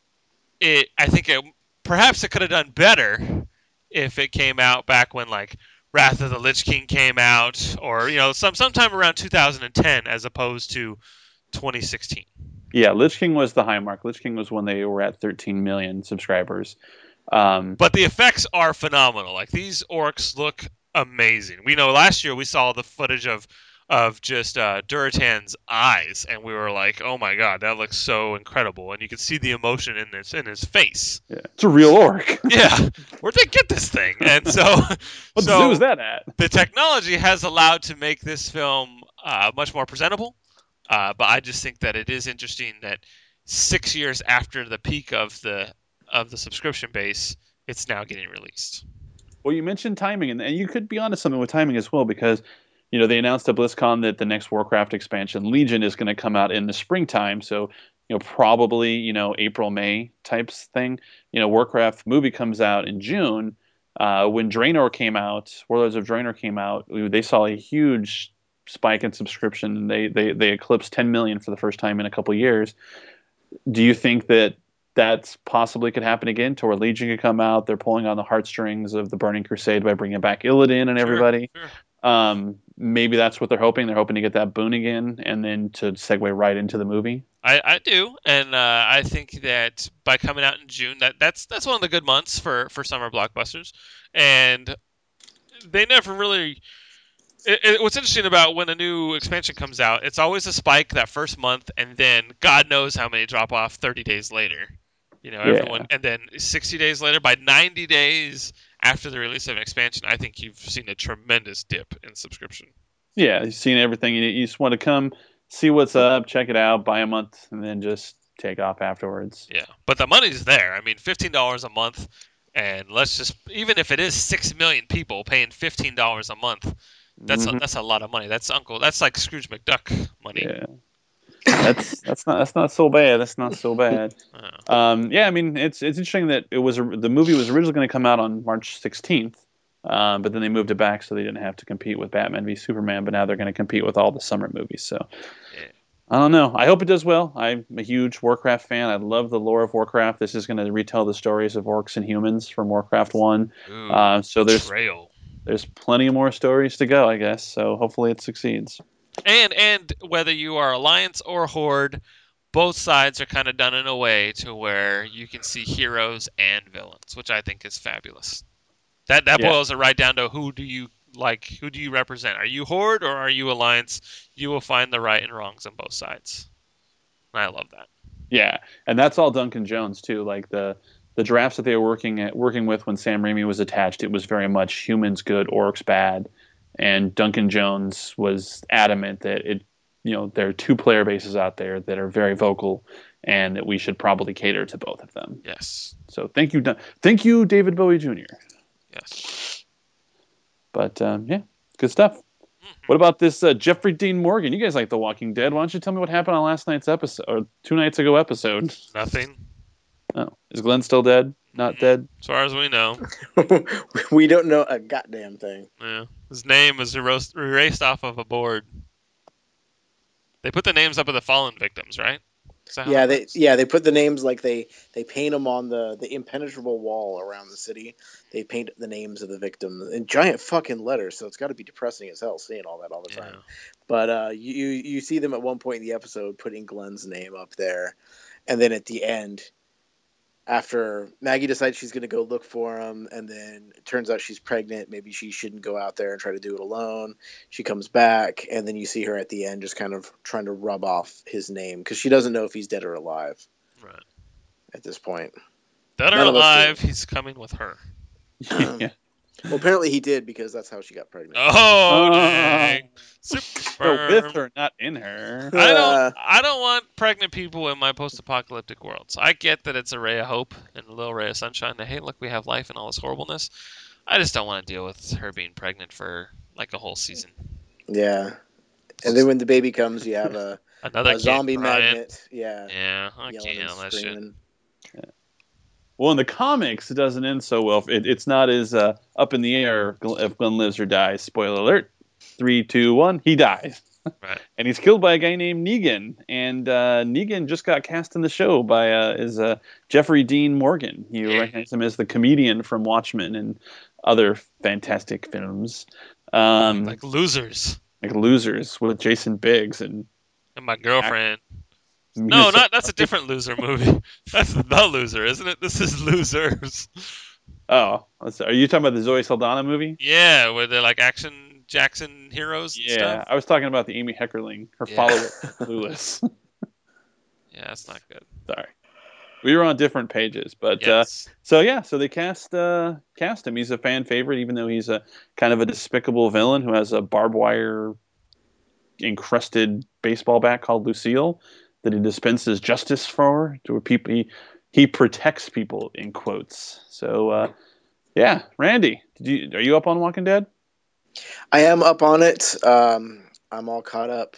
it. I think it perhaps it could have done better if it came out back when like Wrath of the Lich King came out, or you know, some sometime around two thousand ten, as opposed to twenty sixteen. Yeah, Lich King was the high mark. Lich King was when they were at thirteen million subscribers. Um, But the effects are phenomenal. Like these orcs look amazing. We know last year we saw the footage of of just uh, Duratan's eyes, and we were like, "Oh my god, that looks so incredible!" And you could see the emotion in this in his face. yeah, it's a real orc. Yeah, where'd they get this thing? And so, What so zoo is that at? the technology has allowed to make this film uh, much more presentable. Uh, but I just think that it is interesting that six years after the peak of the of the subscription base, it's now getting released. Well, you mentioned timing, and, and you could be onto something with timing as well, because you know they announced at BlizzCon that the next Warcraft expansion, Legion, is going to come out in the springtime. So you know probably you know April May types thing. You know Warcraft movie comes out in June. Uh, when Draenor came out, Warlords of Draenor came out, they saw a huge spike in subscription. They they they eclipsed ten million for the first time in a couple years. Do you think that that's possibly could happen again, to where Legion could come out? They're pulling on the heartstrings of the Burning Crusade by bringing back Illidan and everybody. Sure, sure. Um, maybe that's what they're hoping. They're hoping to get that boon again, and then to segue right into the movie. I, I do, and uh, I think that by coming out in June, that that's that's one of the good months for, for summer blockbusters, and they never really. It, it, what's interesting about when a new expansion comes out, it's always a spike that first month, and then God knows how many drop off thirty days later. You know, Yeah. everyone, and then sixty days later, by ninety days after the release of an expansion, I think you've seen a tremendous dip in subscription. Yeah, you've seen everything. You, you just want to come see what's up, check it out, buy a month, and then just take off afterwards. Yeah, but the money's there. I mean, fifteen dollars a month, and let's just, even if it is six million people paying fifteen dollars a month, that's a, Mhm. that's a lot of money. That's Uncle. That's like Scrooge McDuck money. Yeah, that's that's not that's not so bad. That's not so bad. Uh, Um, yeah, I mean, it's it's interesting that it was the movie was originally going to come out on March sixteenth, um, but then they moved it back so they didn't have to compete with Batman v Superman. But now they're going to compete with all the summer movies. So Yeah. I don't know. I hope it does well. I'm a huge Warcraft fan. I love the lore of Warcraft. This is going to retell the stories of orcs and humans from Warcraft One. Ooh, Uh, so there's betrayal. there's plenty more stories to go, I guess. So hopefully it succeeds. And and whether you are Alliance or Horde, both sides are kind of done in a way to where you can see heroes and villains, which I think is fabulous. That that Yeah. boils it right down to who do you like, who do you represent? Are you Horde or are you Alliance? You will find the right and wrongs on both sides. And I love that. Yeah, and that's all Duncan Jones too. Like the the drafts that they were working at working with when Sam Raimi was attached, it was very much humans good, orcs bad, and Duncan Jones was adamant that it, you know, there are two player bases out there that are very vocal, and that we should probably cater to both of them. Yes. So thank you, Dun- thank you, David Bowie Junior Yes. But um, yeah, good stuff. What about this uh, Jeffrey Dean Morgan? You guys like The Walking Dead? Why don't you tell me what happened on last night's episode or two nights ago episode? Nothing. Oh, is Glenn still dead? Not Mhm. dead? As far as we know. We don't know a goddamn thing. Yeah. His name was erased, erased off of a board. They put the names up of the fallen victims, right? Is that how Yeah, that they works? yeah they put the names like they they paint them on the the impenetrable wall around the city. They paint the names of the victims in giant fucking letters, so it's got to be depressing as hell seeing all that all the Yeah. time. But uh, you you see them at one point in the episode putting Glenn's name up there, and then at the end, after Maggie decides she's going to go look for him, and then it turns out she's pregnant. Maybe she shouldn't go out there and try to do it alone. She comes back, and then you see her at the end just kind of trying to rub off his name because she doesn't know if he's dead or alive Right. at this point. Dead or None of us do. alive, he's coming with her. yeah. Well, apparently he did because that's how she got pregnant. Oh, Oh. dang. So Super with her, not in her. I Uh, don't. I don't want pregnant people in my post-apocalyptic worlds. I get that it's a ray of hope and a little ray of sunshine. That hey, look, we have life and all this horribleness. I just don't want to deal with her being pregnant for like a whole season. Yeah. And then when the baby comes, you have a, Another a kid zombie crying. magnet. Yeah. Yeah, I Yelling can't and handle that shit. screaming. Well, in the comics, it doesn't end so well. It, it's not as uh, up in the air if Glenn lives or dies. Spoiler alert. Three, two, one. He dies. Right. And he's killed by a guy named Negan. And uh, Negan just got cast in the show by uh, is uh, Jeffrey Dean Morgan. You Yeah. recognize him as the comedian from Watchmen and other fantastic films. Um, like, Like losers. Losers with Jason Biggs and And my girlfriend. No, Mister not that's a different loser movie. That's the loser, isn't it? This is Losers. Oh, let's- are you talking about the Zoe Saldana movie? Yeah, where they're like action Jackson heroes and Yeah, stuff. I was talking about the Amy Heckerling, her Yeah. follower, Clueless. Yeah, that's not good. Sorry, we were on different pages, but uh, Yes. so yeah, so they cast uh, cast him. He's a fan favorite, even though he's a kind of a despicable villain who has a barbed wire encrusted baseball bat called Lucille that he dispenses justice for. To people, he he protects people in quotes. So uh, yeah, Randy, did you are you up on Walking Dead? I am up on it. Um, I'm all caught up.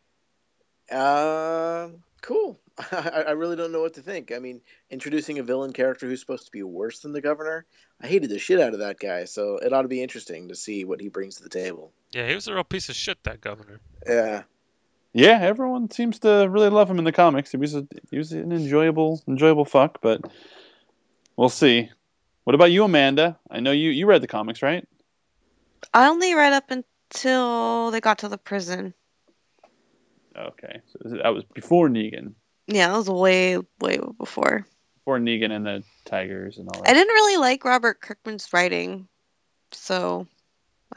Uh, cool. I, I really don't know what to think. I mean, introducing a villain character who's supposed to be worse than the governor. I hated the shit out of that guy, so it ought to be interesting to see what he brings to the table. Yeah, he was a real piece of shit, that governor. Yeah. Yeah, everyone seems to really love him in the comics. He was a, he was an enjoyable enjoyable fuck, but we'll see. What about you, Amanda? I know you you read the comics, right? I only read up until they got to the prison. Okay, so that was before Negan, Yeah, that was way, way before. before Negan and the Tigers and all I that. didn't really like Robert Kirkman's writing, so I just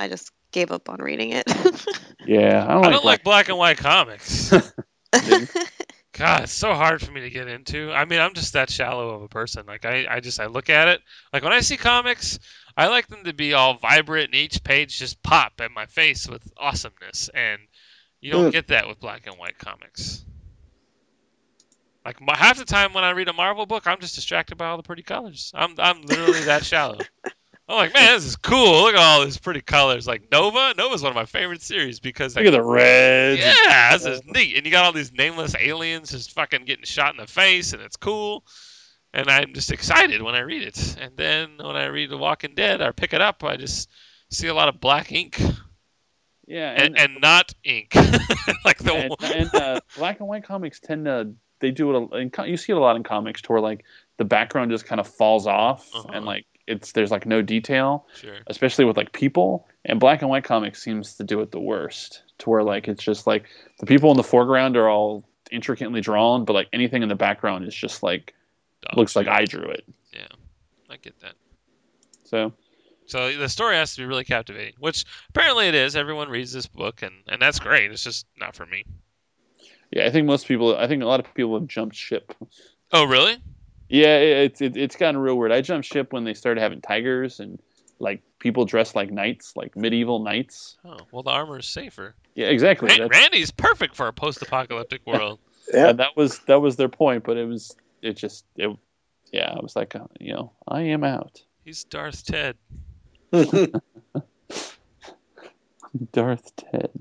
gave up on reading it. Yeah, I don't I like don't black. like black and white comics. God, it's so hard for me to get into. I mean, I'm just that shallow of a person. Like, I, I just, I look at it. Like, when I see comics, I like them to be all vibrant and each page just pop at my face with awesomeness. And you don't Mm. get that with black and white comics. Like, my, half the time when I read a Marvel book, I'm just distracted by all the pretty colors. I'm, I'm literally that shallow. I'm like, man, this is cool. Look at all these pretty colors. Like, Nova? Nova's one of my favorite series because, Look at the red. yeah, this is neat. And you got all these nameless aliens just fucking getting shot in the face, and it's cool. And I'm just excited when I read it. And then when I read The Walking Dead or pick it up, I just see a lot of black ink. Yeah, And, and and not ink. Like the and, and uh, black and white comics tend to they do it. A, in, co- you see it a lot in comics, to where like the background just kind of falls off, Uh-huh. and like it's there's like no detail, Sure. especially with like people. And black and white comics seems to do it the worst, to where like it's just like the people in the foreground are all intricately drawn, but like anything in the background is just like Dog looks like shit. I drew it. Yeah, I get that. So So the story has to be really captivating, which apparently it is. Everyone reads this book, and, and that's great. It's just not for me. yeah, I think most people, I think a lot of people have jumped ship. Oh, really? Yeah, it, it's it, it's gotten real weird. I jumped ship when they started having tigers and like people dressed like knights, like medieval knights. Oh, well, the armor is safer. Yeah, exactly. Ran- That's- Randy's perfect for a post-apocalyptic world. Yeah. and that was that was their point, but it was it just it yeah, I was like, uh, you know, I am out. He's Darth Ted. Darth Ted.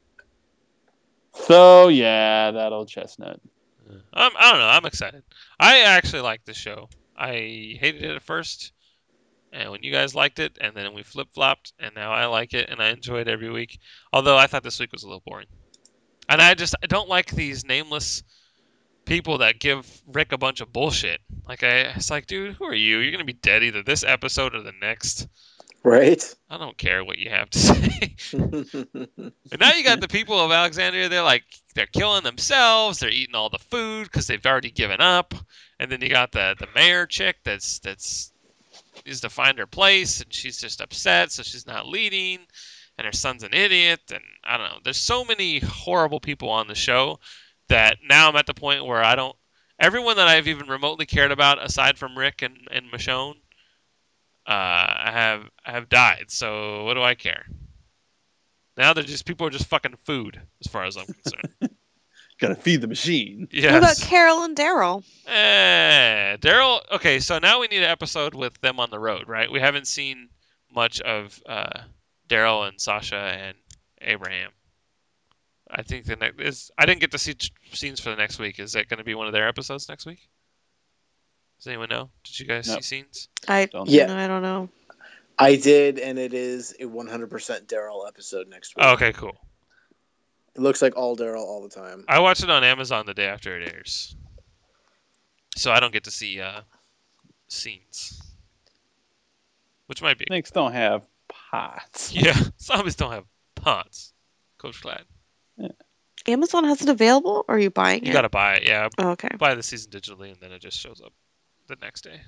So yeah, that old chestnut. I'm, I don't know. I'm excited. I actually like the show. I hated it at first, and when you guys liked it, and then we flip-flopped, and now I like it, and I enjoy it every week. Although I thought this week was a little boring. And I just I don't like these nameless people that give Rick a bunch of bullshit. Like, I, it's like, dude, who are you? You're going to be dead either this episode or the next. Right? I don't care what you have to say. And now you got the people of Alexandria. They're like, they're killing themselves. They're eating all the food because they've already given up. And then you got the the mayor chick that's that's needs to find her place, and she's just upset, so she's not leading. And her son's an idiot. And I don't know. There's so many horrible people on the show that now I'm at the point where I don't. Everyone that I've even remotely cared about, aside from Rick and and Michonne, uh, I have I have died. So what do I care? Now they're just people are just fucking food, as far as I'm concerned. Gotta feed the machine. Yes. What about Carol and Daryl? Eh, Daryl. Okay, so now we need an episode with them on the road, right? We haven't seen much of uh, Daryl and Sasha and Abraham. I think the next is. I didn't get to see t- scenes for the next week. Is that going to be one of their episodes next week? Does anyone know? Did you guys No. see scenes? I Don't- Yeah. I don't know. I did, and it is a one hundred percent Daryl episode next week. Oh, okay, cool. It looks like all Daryl all the time. I watch it on Amazon the day after it airs, so I don't get to see uh, scenes, which might be. Snakes don't have pots. Yeah, zombies don't have pots. Coach Glad. Amazon has it available, or are you buying You it? gotta buy it. Yeah, Oh, okay. buy the season digitally, and then it just shows up the next day.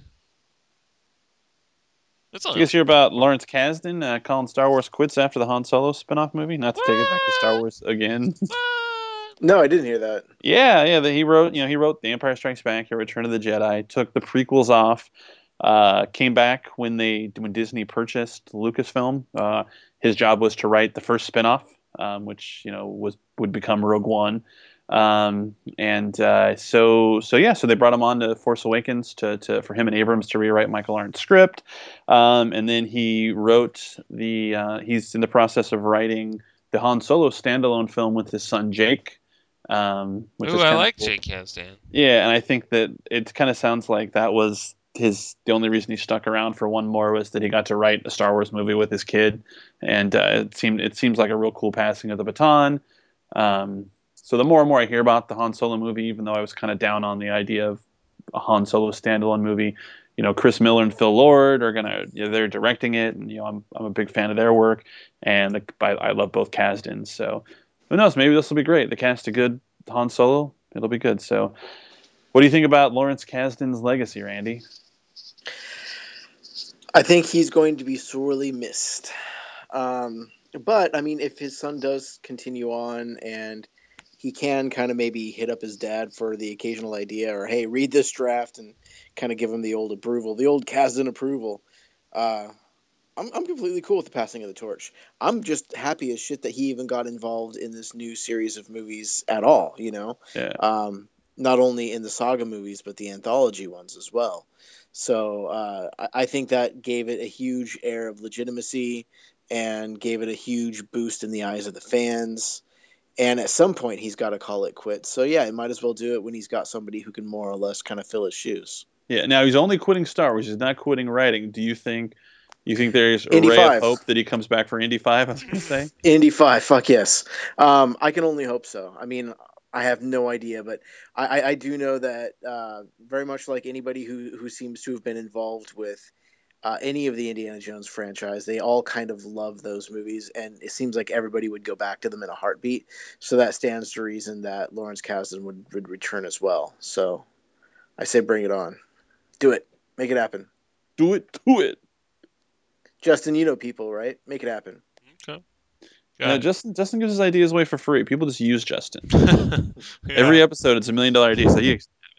That's Did all. you guys hear about Lawrence Kasdan uh, calling Star Wars quits after the Han Solo spin-off movie? Not to take it back to Star What? Wars again. What? No, I didn't hear that. Yeah, yeah. That he wrote, you know, he wrote The Empire Strikes Back, he wrote Return of the Jedi, took the prequels off, uh, came back when they when Disney purchased Lucasfilm. Uh, his job was to write the first spin-off, um, which you know was would become Rogue One. Um, and uh, so so yeah, so they brought him on to Force Awakens to, to for him and Abrams to rewrite Michael Arndt's script. Um, and then he wrote the uh, he's in the process of writing the Han Solo standalone film with his son Jake. Um, which Ooh, is I kinda like cool. Jake Kasdan. Yeah, and I think that it kind of sounds like that was his the only reason he stuck around for one more was that he got to write a Star Wars movie with his kid, and uh, it seemed it seems like a real cool passing of the baton. Um, so the more and more I hear about the Han Solo movie, even though I was kind of down on the idea of a Han Solo standalone movie, you know, Chris Miller and Phil Lord are gonna you know, they're directing it, and you know I'm I'm a big fan of their work, and the, I, I love both Kasdans, so. Who knows? Maybe this will be great. They cast a good Han Solo. It'll be good. So, what do you think about Lawrence Kasdan's legacy, Randy? I think he's going to be sorely missed. Um, but I mean, if his son does continue on and he can kind of maybe hit up his dad for the occasional idea, or hey, read this draft and kind of give him the old approval, the old Kasdan approval. Uh, I'm I'm completely cool with the passing of the torch. I'm just happy as shit that he even got involved in this new series of movies at all. You know, Yeah. um, not only in the saga movies but the anthology ones as well. So uh, I, I think that gave it a huge air of legitimacy and gave it a huge boost in the eyes of the fans. And at some point, he's got to call it quits. So yeah, he might as well do it when he's got somebody who can more or less kind of fill his shoes. Yeah. Now he's only quitting Star Wars. He's not quitting writing. Do you think? You think there's a Indy ray five. of hope that he comes back for Indy five? I was going to say. Indy five, fuck yes. Um, I can only hope so. I mean, I have no idea, but I, I, I do know that uh, very much like anybody who, who seems to have been involved with uh, any of the Indiana Jones franchise, they all kind of love those movies, and it seems like everybody would go back to them in a heartbeat. So that stands to reason that Lawrence Kasdan would, would return as well. So I say bring it on. Do it. Make it happen. Do it. Do it. Justin, you know people, right? Make it happen. Okay. No, Justin, Justin gives his ideas away for free. People just use Justin. Yeah. Every episode, it's a million dollar idea. So you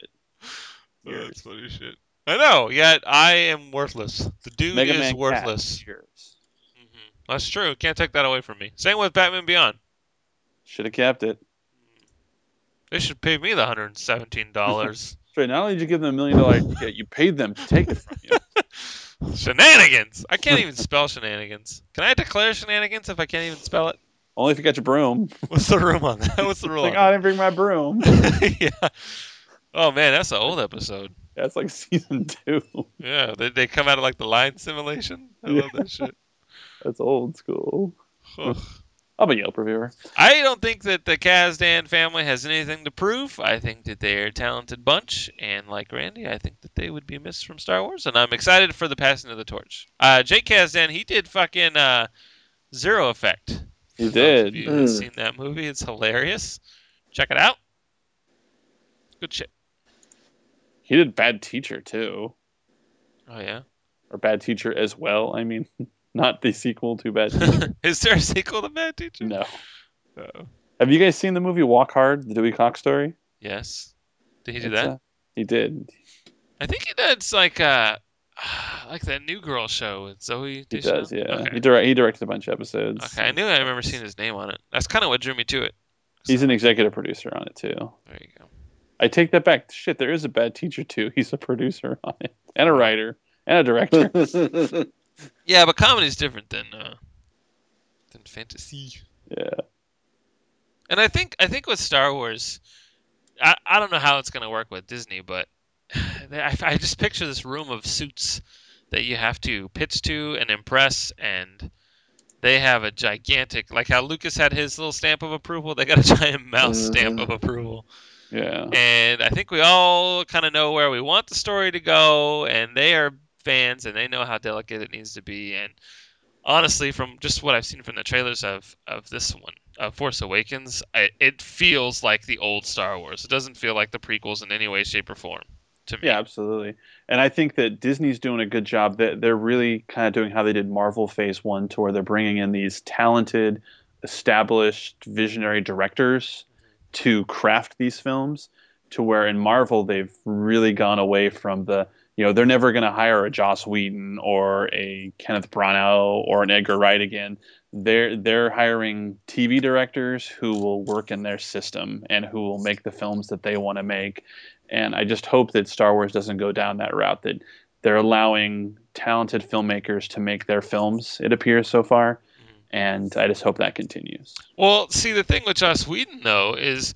Oh, that's funny shit. I know, yet I am worthless. The dude Mega is Man worthless. Cat. Cheers. hmm That's true. Can't take that away from me. Same with Batman Beyond. Should have kept it. They should pay me the one hundred seventeen dollars. Straight. Not only did you give them a million dollar idea, you paid them to take it from you. Shenanigans! I can't even spell shenanigans. Can I declare shenanigans if I can't even spell it? Only if you got your broom. What's the room on that? What's the rule Like, on oh, I didn't bring my broom. that? Yeah. Oh man, that's an old episode. That's like season two. Yeah, they they come out of like the line simulation. I love that shit. That's old school. Ugh. I'm a Yelp reviewer. I don't think that the Kasdan family has anything to prove. I think that they're a talented bunch, and like Randy, I think that they would be missed from Star Wars, and I'm excited for the passing of the torch. Uh, Jake Kasdan, he did fucking uh, Zero Effect. He For those did. of you who have Mm. seen that movie, it's hilarious. Check it out. Good shit. He did Bad Teacher too, Oh yeah. or Bad Teacher as well. I mean, not the sequel to Bad Teacher. Is there a sequel to Bad Teacher? No. No. Have you guys seen the movie Walk Hard, the Dewey Cox story? Yes. Did he do It's, that? uh, he did. I think he does like uh like that New Girl show with Zoe He Deschanel. does. Yeah. Okay. He direct. He directed a bunch of episodes. Okay, I knew I remember seeing his name on it. That's kind of what drew me to it. He's an executive producer on it too. There you go. I take that back. Shit, there is a Bad Teacher too. He's a producer on it, and a writer, and a director. Yeah, but comedy's different than uh, than fantasy. Yeah. And I think I think with Star Wars, I, I don't know how it's gonna work with Disney, but I, I just picture this room of suits that you have to pitch to and impress, and they have a gigantic, like how Lucas had his little stamp of approval. They got a giant mouse Mhm. stamp of approval. Yeah. And I think we all kind of know where we want the story to go, and they are fans, and they know how delicate it needs to be. And honestly, from just what I've seen from the trailers of, of this one, of Force Awakens, I, it feels like the old Star Wars. It doesn't feel like the prequels in any way, shape, or form to me. Yeah, absolutely. And I think that Disney's doing a good job. That they're really kind of doing how they did Marvel Phase One, to where they're bringing in these talented, established, visionary directors to craft these films. To where in Marvel they've really gone away from the, you know, they're never going to hire a Joss Whedon or a Kenneth Branagh or an Edgar Wright again. They're they're hiring T V directors who will work in their system and who will make the films that they want to make. And I just hope that Star Wars doesn't go down that route, that they're allowing talented filmmakers to make their films, it appears so far. And I just hope that continues. Well, see, the thing with Joss Whedon, though, is,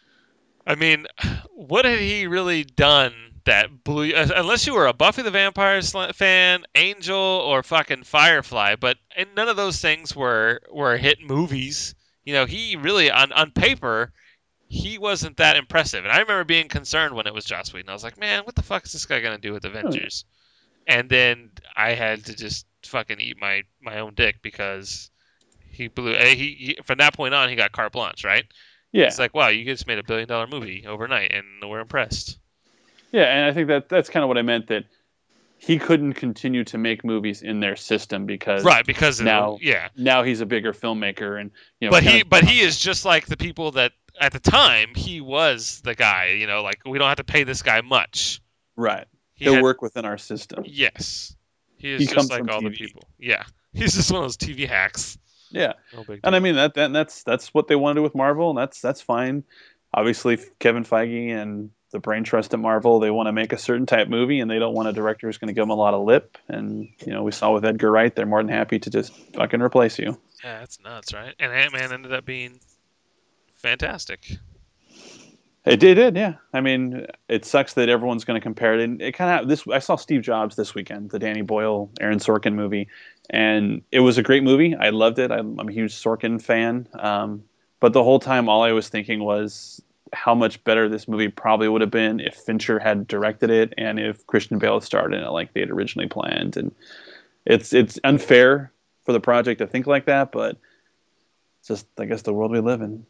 I mean, what had he really done that blew you? Unless you were a Buffy the Vampire Slayer fan, Angel, or fucking Firefly, but and none of those things were, were hit movies. You know, he really, on, on paper, he wasn't that impressive. And I remember being concerned when it was Joss Whedon. I was like, man, what the fuck is this guy going to do with Avengers? And then I had to just fucking eat my, my own dick because he blew. He, he from that point on, he got carte blanche, right? Yeah. It's like, wow, you just made a billion dollar movie overnight, and we're impressed. Yeah, and I think that that's kind of what I meant, that he couldn't continue to make movies in their system because Right, because of, now yeah. now he's a bigger filmmaker, and you know. But he Kenneth but Branagh- he is just like the people that at the time he was the guy. You know, like we don't have to pay this guy much. right. He He'll had- work within our system. Yes, he is He just comes like from all T the V. people. Yeah, he's just one of those T V hacks. Yeah. No big And I deal. mean that, that that's that's what they want to do with Marvel, and that's that's fine. Obviously, Kevin Feige and the brain trust at Marvel, they want to make a certain type movie, and they don't want a director who's going to give them a lot of lip. And you know, we saw with Edgar Wright, they're more than happy to just fucking replace you. Yeah, that's nuts, right? And Ant Man ended up being fantastic. It did, it, yeah. I mean, it sucks that everyone's going to compare it. And it kind of this. I saw Steve Jobs this weekend, the Danny Boyle, Aaron Sorkin movie, and it was a great movie. I loved it. I'm, I'm a huge Sorkin fan. Um, but the whole time, all I was thinking was how much better this movie probably would have been if Fincher had directed it and if Christian Bale had starred in it like they had originally planned. And it's it's unfair for the project to think like that, but it's just, I guess, the world we live in.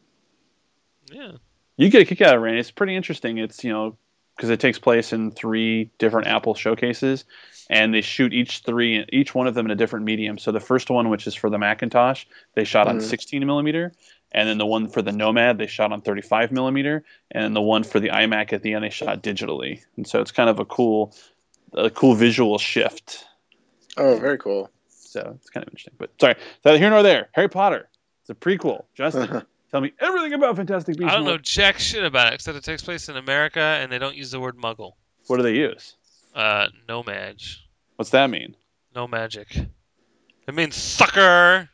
Yeah. You get a kick out of it, Randy. It's pretty interesting. It's, you know, because it takes place in three different Apple showcases, and they shoot each three, each one of them in a different medium. So the first one, which is for the Macintosh, they shot on Mhm. sixteen millimeter, and then the one for the Nomad, they shot on thirty-five millimeter, and then the one for the iMac at the end, they shot digitally. And so it's kind of a cool, a cool visual shift. Oh, very cool. So it's kind of interesting. But sorry, neither here nor there. Harry Potter. It's a prequel. Justin, tell me everything about Fantastic Beasts. I don't and know jack shit about it except it takes place in America and they don't use the word muggle. What do they use? Uh, no mag. What's that mean? No magic. It means sucker.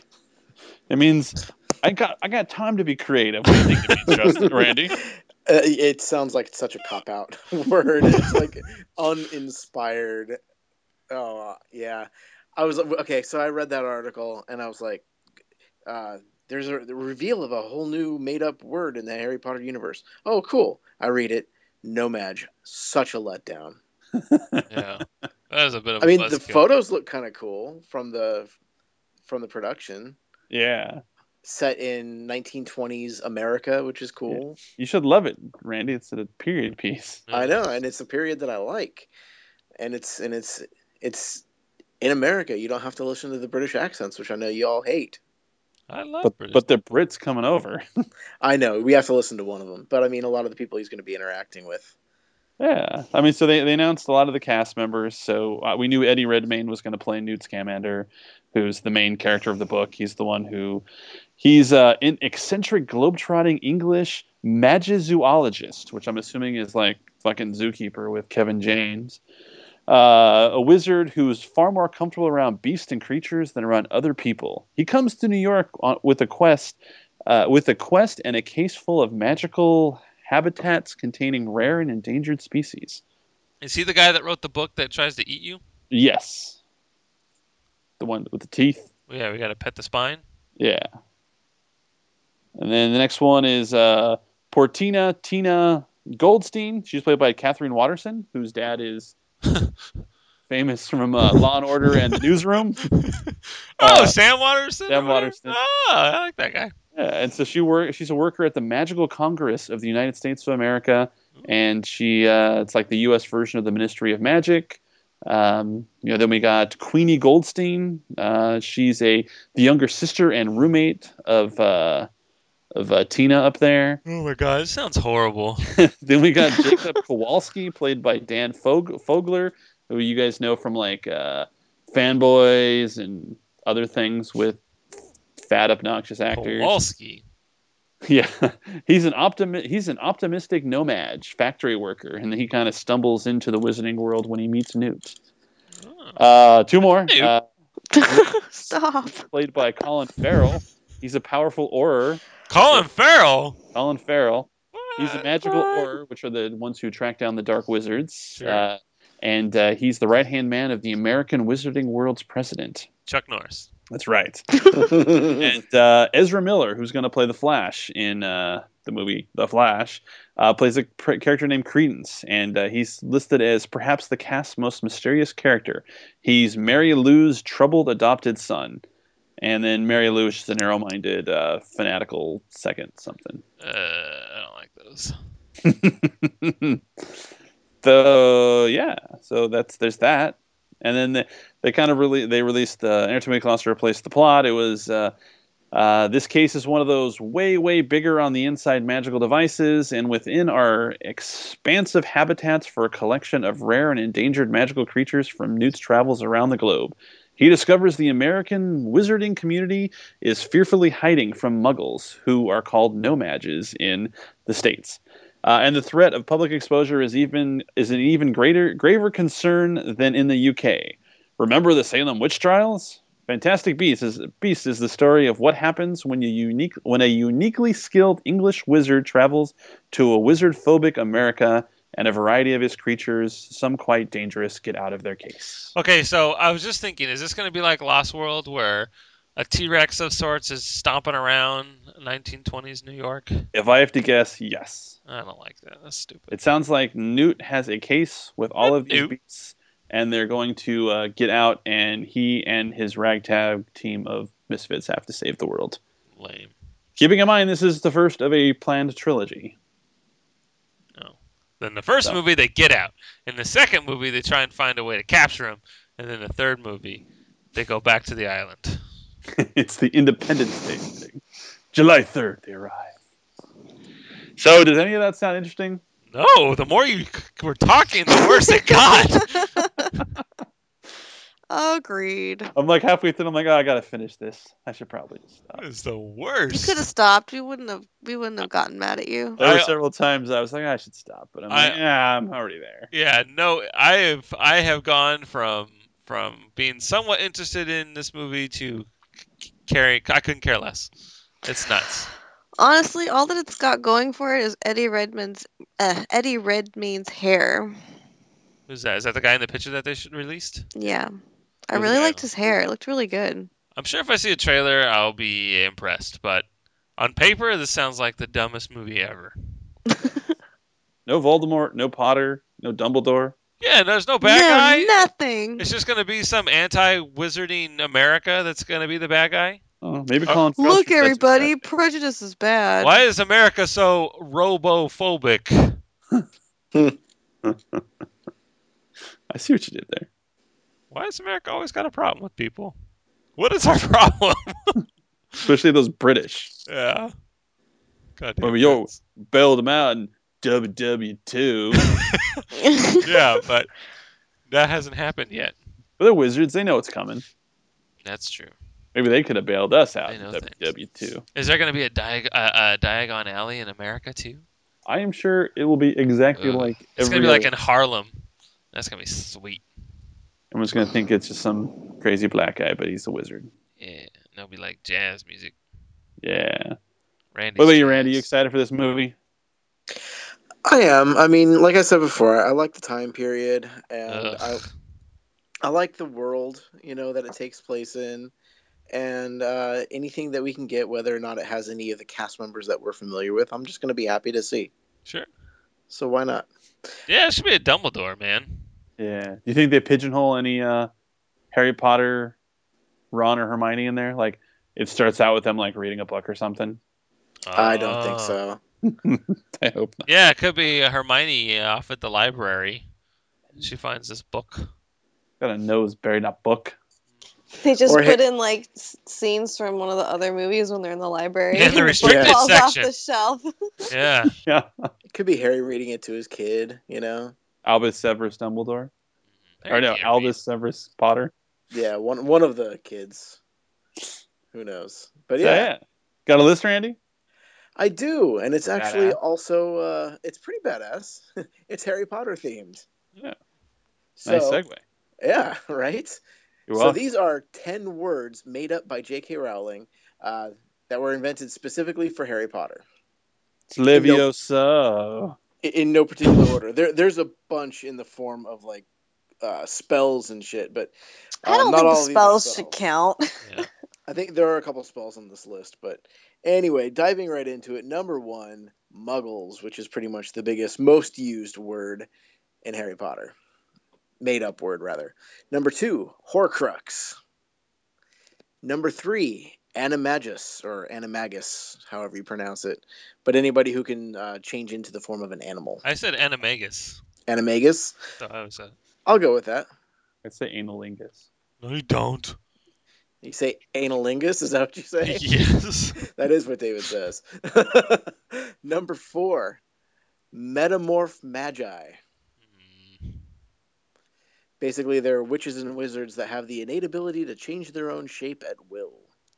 It means I got I got time to be creative. What do you think it means, Justin? Randy? Uh, it sounds like such a cop out word. It's like uninspired. Oh yeah, I was okay. So I read that article and I was like, uh, "There's a the reveal of a whole new made up word in the Harry Potter universe." Oh, cool! I read it. Nomad. Such a letdown. Yeah, that is a bit of. I a mean, the buzzkill. photos look kind of cool from the from the production. Yeah. Set in nineteen twenties America, which is cool. You should love it, Randy. It's a period piece. Yeah. I know, and it's a period that I like, and it's and it's it's in America. You don't have to listen to the British accents, which I know you all hate. I love But British. but the Brits coming over. I know we have to listen to one of them, but I mean, a lot of the people he's going to be interacting with. Yeah. I mean, so they, they announced a lot of the cast members. So uh, we knew Eddie Redmayne was going to play Newt Scamander, who's the main character of the book. He's the one who he's uh, an eccentric globetrotting English magizoologist, which I'm assuming is like fucking Zookeeper with Kevin James. Uh, a wizard who's far more comfortable around beasts and creatures than around other people. He comes to New York on, with a quest, uh, with a quest and a case full of magical habitats containing rare and endangered species. Is he the guy that wrote the book that tries to eat you? Yes, the one with the teeth. Yeah, we got to pet the spine. Yeah. And then the next one is uh, Portina Tina Goldstein. She's played by Catherine Watterson, whose dad is famous from uh, Law and Order and The Newsroom. Oh, Uh, Sam Waterston. Sam or whatever? Waterston. Oh, I like that guy. Yeah, and so she work. She's a worker at the Magical Congress of the United States of America, and she uh, it's like the U S version of the Ministry of Magic. Um, you know, then we got Queenie Goldstein. Uh, she's a the younger sister and roommate of uh, of uh, Tina up there. Oh my god, this sounds horrible. Then we got Jacob Kowalski, played by Dan Fog- Fogler, who you guys know from like uh, Fanboys and other things with fat, obnoxious actors. Kowalski. Yeah, he's an optimi- He's an optimistic nomad factory worker, and he kind of stumbles into the wizarding world when he meets Newt. Oh. Uh, two more. Newt. Uh, Stop. played by Colin Farrell. He's a powerful Auror. Colin Farrell. Colin Farrell. He's a What? magical What? Auror, which are the ones who track down the Dark Wizards. Sure. Uh, and uh, he's the right-hand man of the American Wizarding World's president. Chuck Norris. That's right. And uh, Ezra Miller, who's going to play the Flash in uh, the movie The Flash, uh, plays a pr- character named Credence, and uh, he's listed as perhaps the cast's most mysterious character. He's Mary Lou's troubled adopted son, and then Mary Lou is just a narrow-minded, uh, fanatical second something. Uh, I don't like those. So yeah, so that's there's that, and then they, they kind of really they released uh, Entertainment Clause to replace the plot. It was uh, uh, this case is one of those way way bigger on the inside magical devices, and within our expansive habitats for a collection of rare and endangered magical creatures from Newt's travels around the globe. He discovers the American wizarding community is fearfully hiding from Muggles, who are called No-Mages in the States. Uh, and the threat of public exposure is even is an even greater graver concern than in the U K. Remember the Salem witch trials? Fantastic Beasts is Beast is the story of what happens when you unique when a uniquely skilled English wizard travels to a wizard-phobic America, and a variety of his creatures, some quite dangerous, get out of their case. Okay, so I was just thinking, is this going to be like Lost World, where a T-Rex of sorts is stomping around nineteen twenties New York? If I have to guess, yes. I don't like that. That's stupid. It sounds like Newt has a case with all Not of these Newt. beasts, and they're going to uh, get out, and he and his ragtag team of misfits have to save the world. Lame. Keeping in mind, this is the first of a planned trilogy. No. Then the first So. movie, they get out. In the second movie, they try and find a way to capture him. And then the third movie, they go back to the island. It's the Independence Day thing. July third, they arrive. So, does any of that sound interesting? No, the more you c- were talking, the worse it got. Agreed. I'm like halfway through, I'm like, oh, I gotta finish this. I should probably just stop. It's the You worst. could have stopped. We wouldn't have. We wouldn't have gotten mad at you. There were I- several times I was like, I should stop, but I'm I- like, yeah, I'm already there. Yeah, no, I have I have gone from from being somewhat interested in this movie to c- caring. I couldn't care less. It's nuts. Honestly, all that it's got going for it is Eddie Redmayne's uh, Eddie Redmayne's hair. Who's that? Is that the guy in the picture that they should released? Yeah, I Who's really that? liked his hair. It looked really good. I'm sure if I see a trailer, I'll be impressed. But on paper, this sounds like the dumbest movie ever. No Voldemort, no Potter, no Dumbledore. Yeah, there's no bad no, guy. nothing. It's just gonna be some anti-wizarding America that's gonna be the bad guy. Oh, maybe Uh, Colin Firth Look, should set everybody, some prejudice is bad. Why is America so robophobic? I see what you did there. Why has America always got a problem with people? What is our problem? Especially those British. Yeah. God Well, yo, bailed them out in W W two. Yeah, but that hasn't happened yet. But they're wizards. They know it's coming. That's true. Maybe they could have bailed us out They in know W W two. Is there going to be a, Diag- uh, a Diagon Alley in America too? I am sure it will be exactly Ugh. like It's every going to be like other- in Harlem. That's going to be sweet. Everyone's going to think it's just some crazy black guy, but he's a wizard. Yeah, and it'll be like jazz music. Yeah. Randy. What about you, Randy? You excited for this movie? I am. I mean, like I said before, I like the time period, and I I like the world, you know, that it takes place in, and uh, anything that we can get, whether or not it has any of the cast members that we're familiar with, I'm just going to be happy to see. Sure. So why not? Yeah, it should be a Dumbledore, man. Yeah. Do you think they pigeonhole any uh, Harry Potter, Ron, or Hermione in there? Like, it starts out with them, like, reading a book or something? I don't think Oh. so. I hope not. Yeah, it could be uh, Hermione uh, off at the library. She finds this book. Got a nose buried in a book. They just Or put ha- in like s- scenes from one of the other movies when they're in the library. In the and book restricted falls section. off the shelf. Yeah. Yeah. It could be Harry reading it to his kid, you know? Albus Severus Dumbledore. Or no, Very Albus Severus Potter. Yeah, one one of the kids. Who knows? But So, yeah, yeah. Got a list, Randy? I do, and it's actually Badass. also uh, it's pretty badass. It's Harry Potter themed. Yeah. So, Nice segue. Yeah, right. You're So welcome. these are ten words made up by J K. Rowling uh, that were invented specifically for Harry Potter. It's Leviosa. In, in no particular order. There, there's a bunch in the form of like uh, spells and shit, but uh, I don't not think all the of these are spells should count. Yeah. I think there are a couple spells on this list, but anyway, diving right into it. Number one, Muggles, which is pretty much the biggest, most used word in Harry Potter. Made up word, rather. Number two, Horcrux. Number three, Animagus, or Animagus, however you pronounce it. But anybody who can uh, change into the form of an animal. I said Animagus. Animagus. Thought I was a- I'll go with that. I'd say analingus. No, you don't. You say analingus? Is that what you say? Yes. That is what David says. Number four, Metamorph Magi. Hmm. Basically, they're witches and wizards that have the innate ability to change their own shape at will.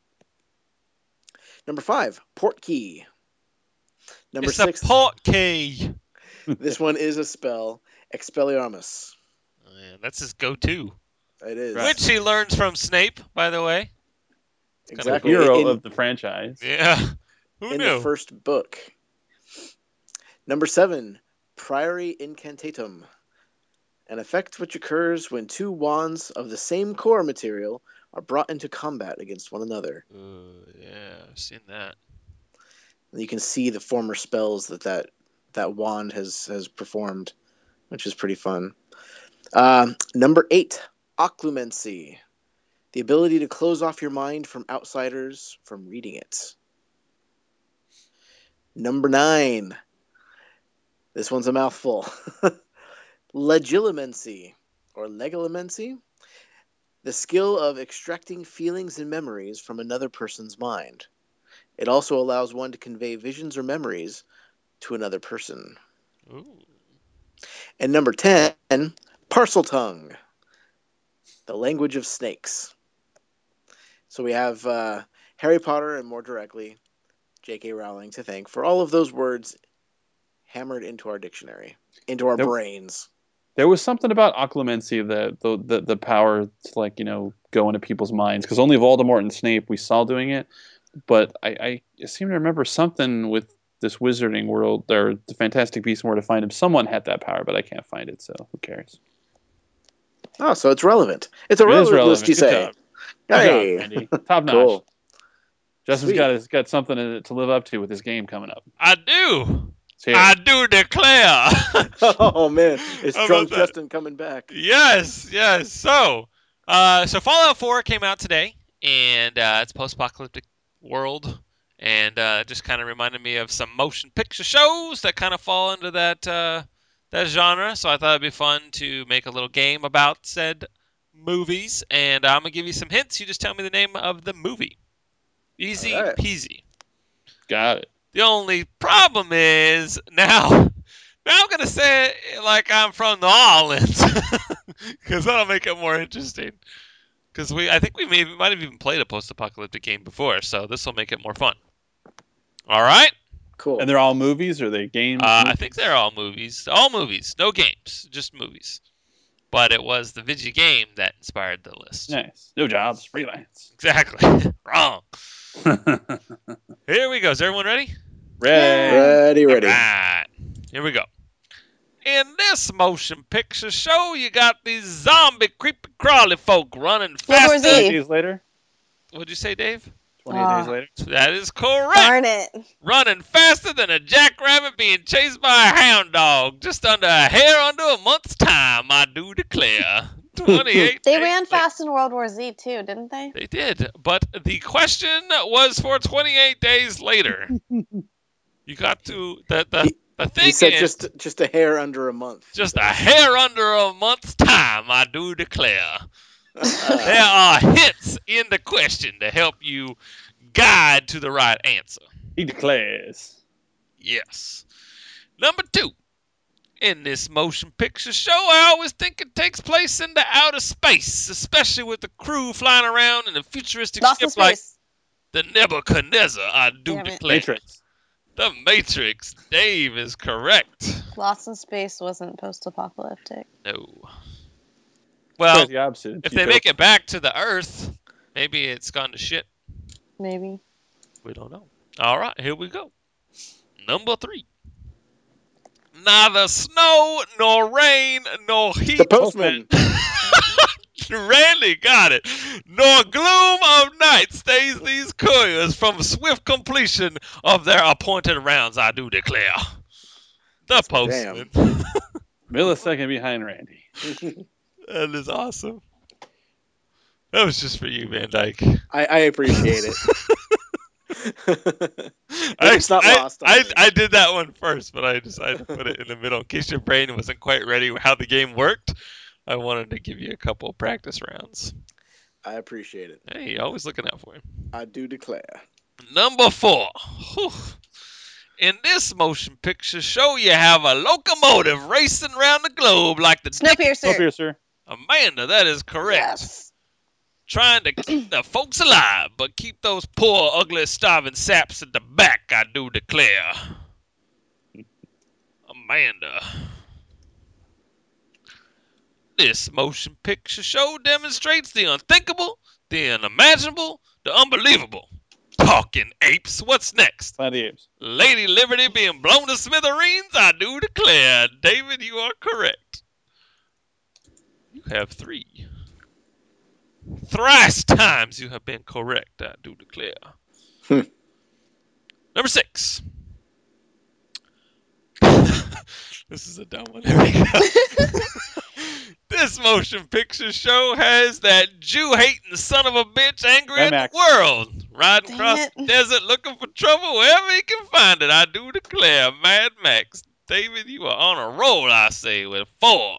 Number five, Portkey. Number It's six, a port key. this one is a spell, Expelliarmus. Oh, yeah, that's his go-to. It is. Right. Which he learns from Snape, by the way. The Exactly. hero In- of the franchise. Yeah. Who in knew? the first book. Number seven, Priori Incantatum. An effect which occurs when two wands of the same core material are brought into combat against one another. Uh, yeah, I've seen that. And you can see the former spells that that, that wand has, has performed, which is pretty fun. Um, number eight, Occlumency. The ability to close off your mind from outsiders from reading it. Number nine. This one's a mouthful. Legilimency, or Legilimency. The skill of extracting feelings and memories from another person's mind. It also allows one to convey visions or memories to another person. Ooh. And number ten, Parseltongue. The language of snakes. So we have uh, Harry Potter and more directly J K Rowling to thank for all of those words hammered into our dictionary, into our Nope. brains. There was something about occlumency, the the the, the power to, like, you know, go into people's minds, because only Voldemort and Snape we saw doing it. But I, I seem to remember something with this wizarding world, or the Fantastic Beasts and Where to Find Him. Someone had that power, but I can't find it, so who cares? Oh, so it's relevant. It's a It is relevant relevant. list, you Good say. job. Good Hey. job, Randy. Top notch. Cool. Justin's Sweet. got his, got something to, to live up to with his game coming up. I do. Let's hear I it. do declare. Oh, man. It's How drunk about that? Justin coming back. Yes, yes. So, uh, so Fallout four came out today, and uh, it's a post-apocalyptic world, and uh, it just kind of reminded me of some motion picture shows that kind of fall into that uh, that genre. So I thought it'd be fun to make a little game about said movies, and I'm gonna give you some hints. You just tell me the name of the movie. Easy All right. peasy. Got it. The only problem is now. Now I'm gonna say it like I'm from New Orleans, because that'll make it more interesting. Because we, I think we may, might have even played a post-apocalyptic game before, so this will make it more fun. All right. Cool. And they're all movies, or are they games? Uh, I think they're all movies. All movies, no games, just movies. But it was the Vigi game that inspired the list. Nice. No jobs. Freelance. Exactly. Wrong. Here we go. Is everyone ready? Ray. Ready, ready. All right. Here we go. In this motion picture show, you got these zombie creepy crawly folk running World War faster. Z. twenty days later. What'd you say, Dave? twenty-eight Ah. days later. That is correct. Darn it. Running faster than a jackrabbit being chased by a hound dog. Just under a hair under a month's time, I do declare. twenty-eight They days ran later. fast in World War Z too, didn't they? They did, but the question was for twenty-eight days later. You got to the the, He- the thing He said is just just a hair under a month. just a hair under a month's time. I do declare. There are hints in the question to help you guide to the right answer. He declares. Yes. Number two. In this motion picture show, I always think it takes place in the outer space, especially with the crew flying around in a futuristic Lost in ship like Space. the Nebuchadnezzar. I do Damn it. declare. Matrix. The Matrix. Dave is correct. Lost in Space wasn't post-apocalyptic. No. Well, Quite the opposite. if they make it back to the Earth, maybe it's gone to shit. Maybe. We don't know. All right, here we go. Number three. Neither snow, nor rain, nor heat. The postman. Randy got it. Nor gloom of night stays these couriers from swift completion of their appointed rounds, I do declare. The postman. millisecond behind Randy. That is awesome. That was just for you, Van Dyke. I, I appreciate it. I, It's not I, lost on I, me. I did that one first, but I decided to put it in the middle in case your brain wasn't quite ready how the game worked. I wanted to give you a couple of practice rounds. I appreciate it. Hey, always looking out for you. I do declare. Number four. Whew. In this motion picture show, you have a locomotive racing around the globe like the Dick- Snowpiercer. Snowpiercer. Amanda, that is correct. Yes. Trying to keep the folks alive, but keep those poor, ugly, starving saps at the back, I do declare. Amanda. This motion picture show demonstrates the unthinkable, the unimaginable, the unbelievable. Talking apes, what's next? Planet of the Apes. Lady Liberty being blown to smithereens, I do declare. David, you are correct. You have three. Thrice times you have been correct, I do declare. Hmm. Number six. This is a dumb one. Here we go. This motion picture show has that Jew-hating son of a bitch angry Mad at Max. the world. Riding Dang across it. the desert looking for trouble wherever he can find it. I do declare. Mad Max. David, you are on a roll, I say, with four.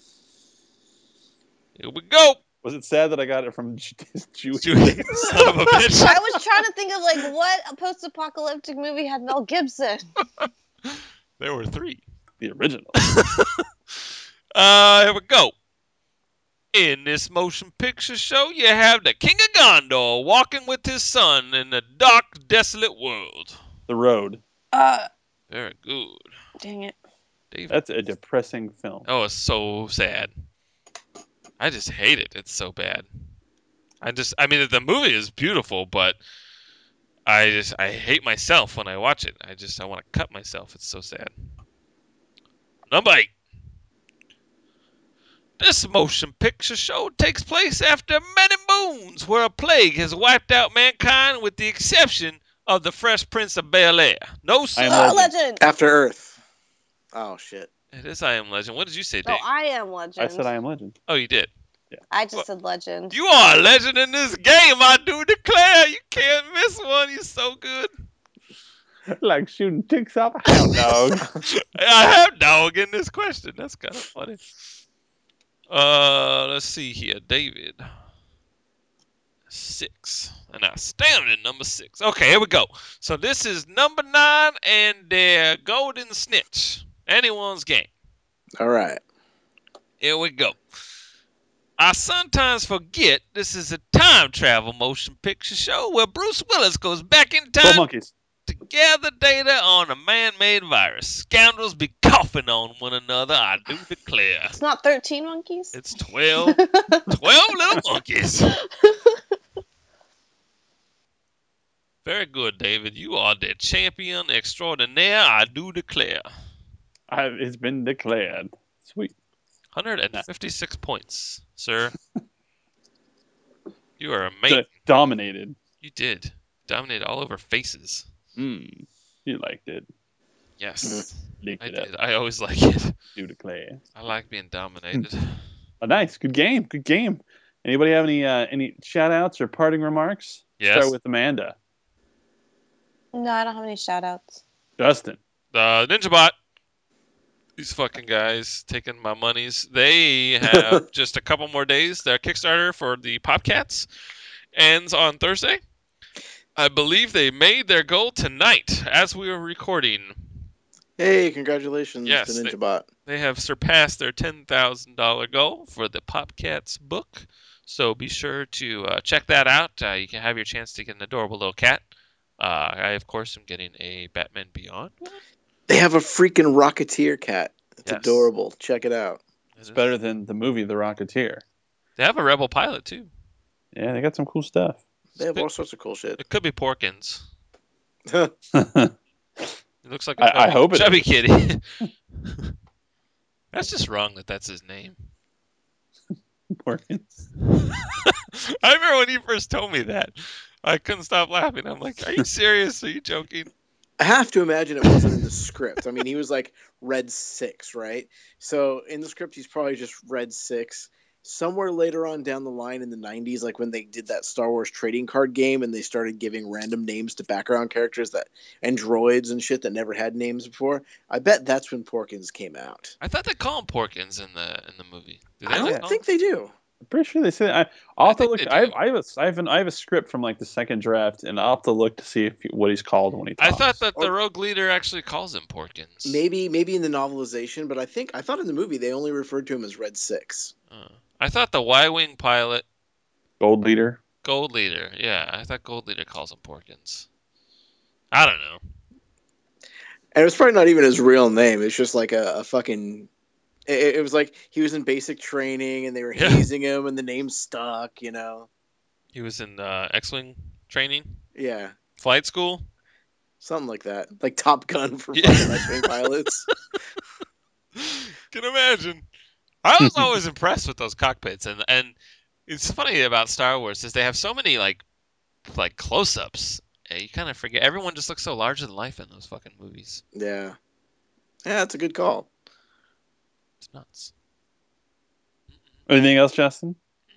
Here we go. Was it sad that I got it from this Jewish? Jew-hating son of a bitch. I was trying to think of like what post-apocalyptic movie had Mel Gibson. There were three. The original. Uh, here we go. In this motion picture show, you have the King of Gondor walking with his son in the dark, desolate world. The Road. Uh, Very good. dang it. David. That's a depressing film. Oh, it's so sad. I just hate it. It's so bad. I just, I mean, the movie is beautiful, but I just, I hate myself when I watch it. I just, I want to cut myself. It's so sad. Number eight. This motion picture show takes place after many moons where a plague has wiped out mankind with the exception of the Fresh Prince of Bel-Air. No, sir. I am Oh, Legend. Legend. After Earth. Oh shit. It is I Am Legend. What did you say, Oh, Dave? I am Legend. I said I am Legend. Oh, you did. I just What? said Legend. You are a legend in this game, I do declare. You can't miss one. You're so good. Like shooting ticks off a hound dog. I have dog in this question. That's kind of funny. Uh, let's see here, David. Six, and I stand in number six. Okay, here we go. So this is number nine and their golden snitch. Anyone's game. All right. Here we go. I sometimes forget this is a time travel motion picture show where Bruce Willis goes back in Twelve time Monkeys. to gather data on a man-made virus. Scoundrels be coughing on one another, I do declare. It's not thirteen Monkeys? It's twelve, twelve little monkeys. Very good, David. You are the champion extraordinaire, I do declare. I, it's been declared. Sweet. one hundred fifty-six points, sir. You are amazing. Dominated. You did. Dominate all over faces. Mm. You liked it. Yes, Licked I it up. did. I always like it. Do declare. I like being dominated. Oh, nice. Good game. Good game. Anybody have any uh, any shout outs or parting remarks? Yes. Start with Amanda. No, I don't have any shout outs. Justin. The NinjaBot. These fucking guys taking my monies. They have just a couple more days. Their Kickstarter for the Popcats ends on Thursday. I believe they made their goal tonight as we were recording. Hey, congratulations Yes, to they- NinjaBot. They have surpassed their ten thousand dollars goal for the Popcats book. So be sure to uh, check that out. Uh, you can have your chance to get an adorable little cat. Uh, I, of course, am getting a Batman Beyond one. They have a freaking Rocketeer cat. It's Yes. adorable. Check it out. It's better than the movie The Rocketeer. They have a Rebel pilot, too. Yeah, they got some cool stuff. They have all sorts of cool shit. It could be Porkins. I, It looks like a chubby, I hope it chubby is. kitty. That's just wrong that that's his name. Porkins. I remember when you first told me that. I couldn't stop laughing. I'm like, are you serious? Are you joking? I have to imagine it wasn't in the script. I mean, he was like Red Six, right? So in the script, he's probably just Red Six, somewhere later on down the line in the nineties, like when they did that Star Wars trading card game and they started giving random names to background characters that and droids and shit that never had names before, I bet that's when Porkins came out. I thought they call him Porkins in the in the movie. Do they I not don't call think him? they do. I'm pretty sure they say I. I'll I have to think look. they I have, do. I have a I have, an, I have a script from like the second draft, and I'll have to look to see if he, what he's called when he I talks. thought that the Or- Rogue Leader actually calls him Porkins. Maybe maybe in the novelization, but I think I thought in the movie they only referred to him as Red Six. Uh, I thought the Y-wing pilot, Gold Leader. Gold Leader. Yeah, I thought Gold Leader calls him Porkins. I don't know. And it was probably not even his real name. It's just like a, a fucking. It, it was like he was in basic training and they were Yeah. hazing him and the name stuck. You know. He was in uh, X-wing training, Yeah. flight school. Something like that. Like Top Gun for Yeah. fucking X-wing pilots. Can imagine. I was always impressed with those cockpits, and and it's funny about Star Wars is they have so many like like close-ups. And you kind of forget everyone just looks so larger than life in those fucking movies. Yeah. Yeah, that's a good call. It's nuts. Anything else, Justin?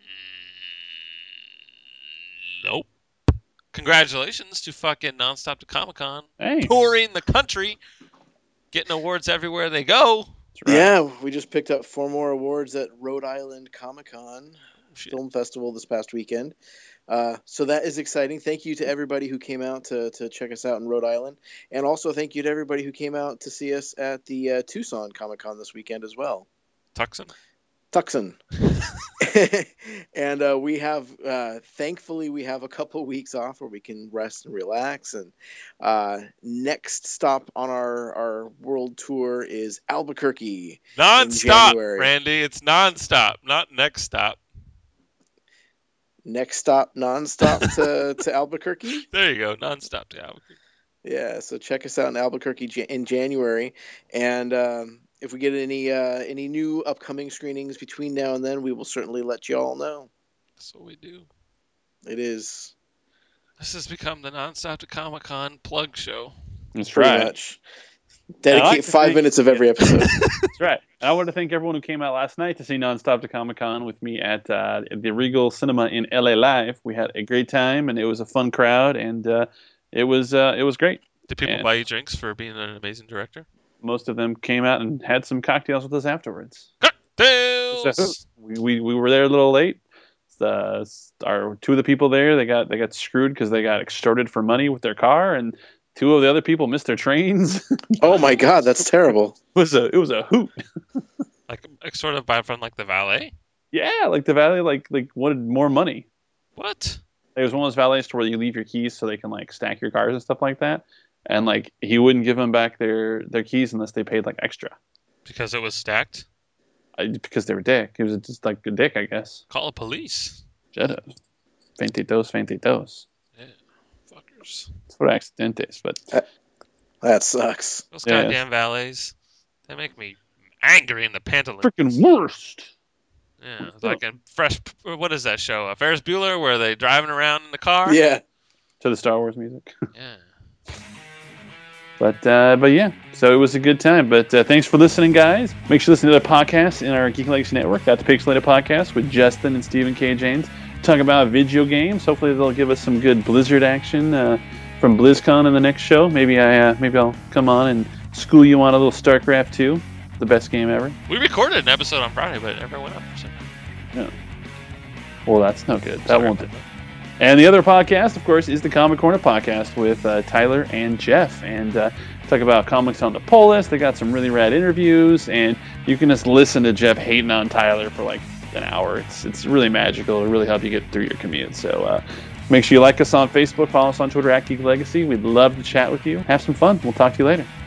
Mm, Nope. Congratulations to fucking Nonstop to Comic Con, Hey, touring the country, getting awards everywhere they go. that's right. Yeah, we just picked up four more awards at Rhode Island Comic Con Shit. Film Festival this past weekend. Uh, so that is exciting. Thank you to everybody who came out to, to check us out in Rhode Island. And also thank you to everybody who came out to see us at the uh, Tucson Comic Con this weekend as well. Tucson. Tucson. and uh, we have, uh, thankfully, we have a couple weeks off where we can rest and relax. And uh, next stop on our, our world tour is Albuquerque. Non-stop, January. Randy. It's non-stop, not next stop. Next stop, nonstop to, to Albuquerque. There you go. Non-stop to Albuquerque. Yeah, so check us out in Albuquerque Ja- in January. And um, if we get any uh, any new upcoming screenings between now and then, we will certainly let you all know. That's what we do. It is This has become the Non-Stop to Comic Con plug show. That's pretty right. much. Dedicate like to five think- minutes of every episode. That's right. And I want to thank everyone who came out last night to see Nonstop to Comic Con with me at, uh, at the Regal Cinema in L A Live. We had a great time, and it was a fun crowd, and uh, it was uh, it was great. Did people And- buy you drinks for being an amazing director? Most of them came out and had some cocktails with us afterwards. Cocktails! So we, we, we were there a little late. The, our two of the people there, they got they got screwed because they got extorted for money with their car, and two of the other people missed their trains. Oh my god, that's terrible. It was a it was a hoot. Like, like sort of buy from like the valet? Yeah, like the valet like like wanted more money. What? It was one of those valets to where you leave your keys so they can like stack your cars and stuff like that. And like he wouldn't give them back their their keys unless they paid like extra. Because it was stacked? I, because they were dick. He was just like a dick, I guess. Call the police. Jedi. Veintidós, veintidós. Yeah. Fuckers. It's for accidentes, but That sucks. Those Yeah. goddamn valets. They make me angry in the pantaloons. freaking worst. Yeah, it's like a fresh. What is that show? A Ferris Bueller, where they driving around in the car. Yeah. To the Star Wars music. Yeah. But uh, but yeah, so it was a good time. But uh, thanks for listening, guys. Make sure to listen to the podcasts in our Geek Legacy Network. That's the Pixelated Podcast with Justin and Stephen K. James. Talk about video games. Hopefully they'll give us some good Blizzard action uh, from BlizzCon in the next show. Maybe I uh, maybe I'll come on and school you on a little StarCraft two, the best game ever. We recorded an episode on Friday, but it never went up. So. Well, that's no good. That Sorry won't do. about that. And the other podcast, of course, is the Comic Corner Podcast with uh, Tyler and Jeff. And uh, talk about comics on the pull list. They got some really rad interviews. And you can just listen to Jeff hating on Tyler for like an hour. It's it's really magical. It'll really help you get through your commute. So uh, make sure you like us on Facebook. Follow us on Twitter at Geek Legacy. We'd love to chat with you. Have some fun. We'll talk to you later.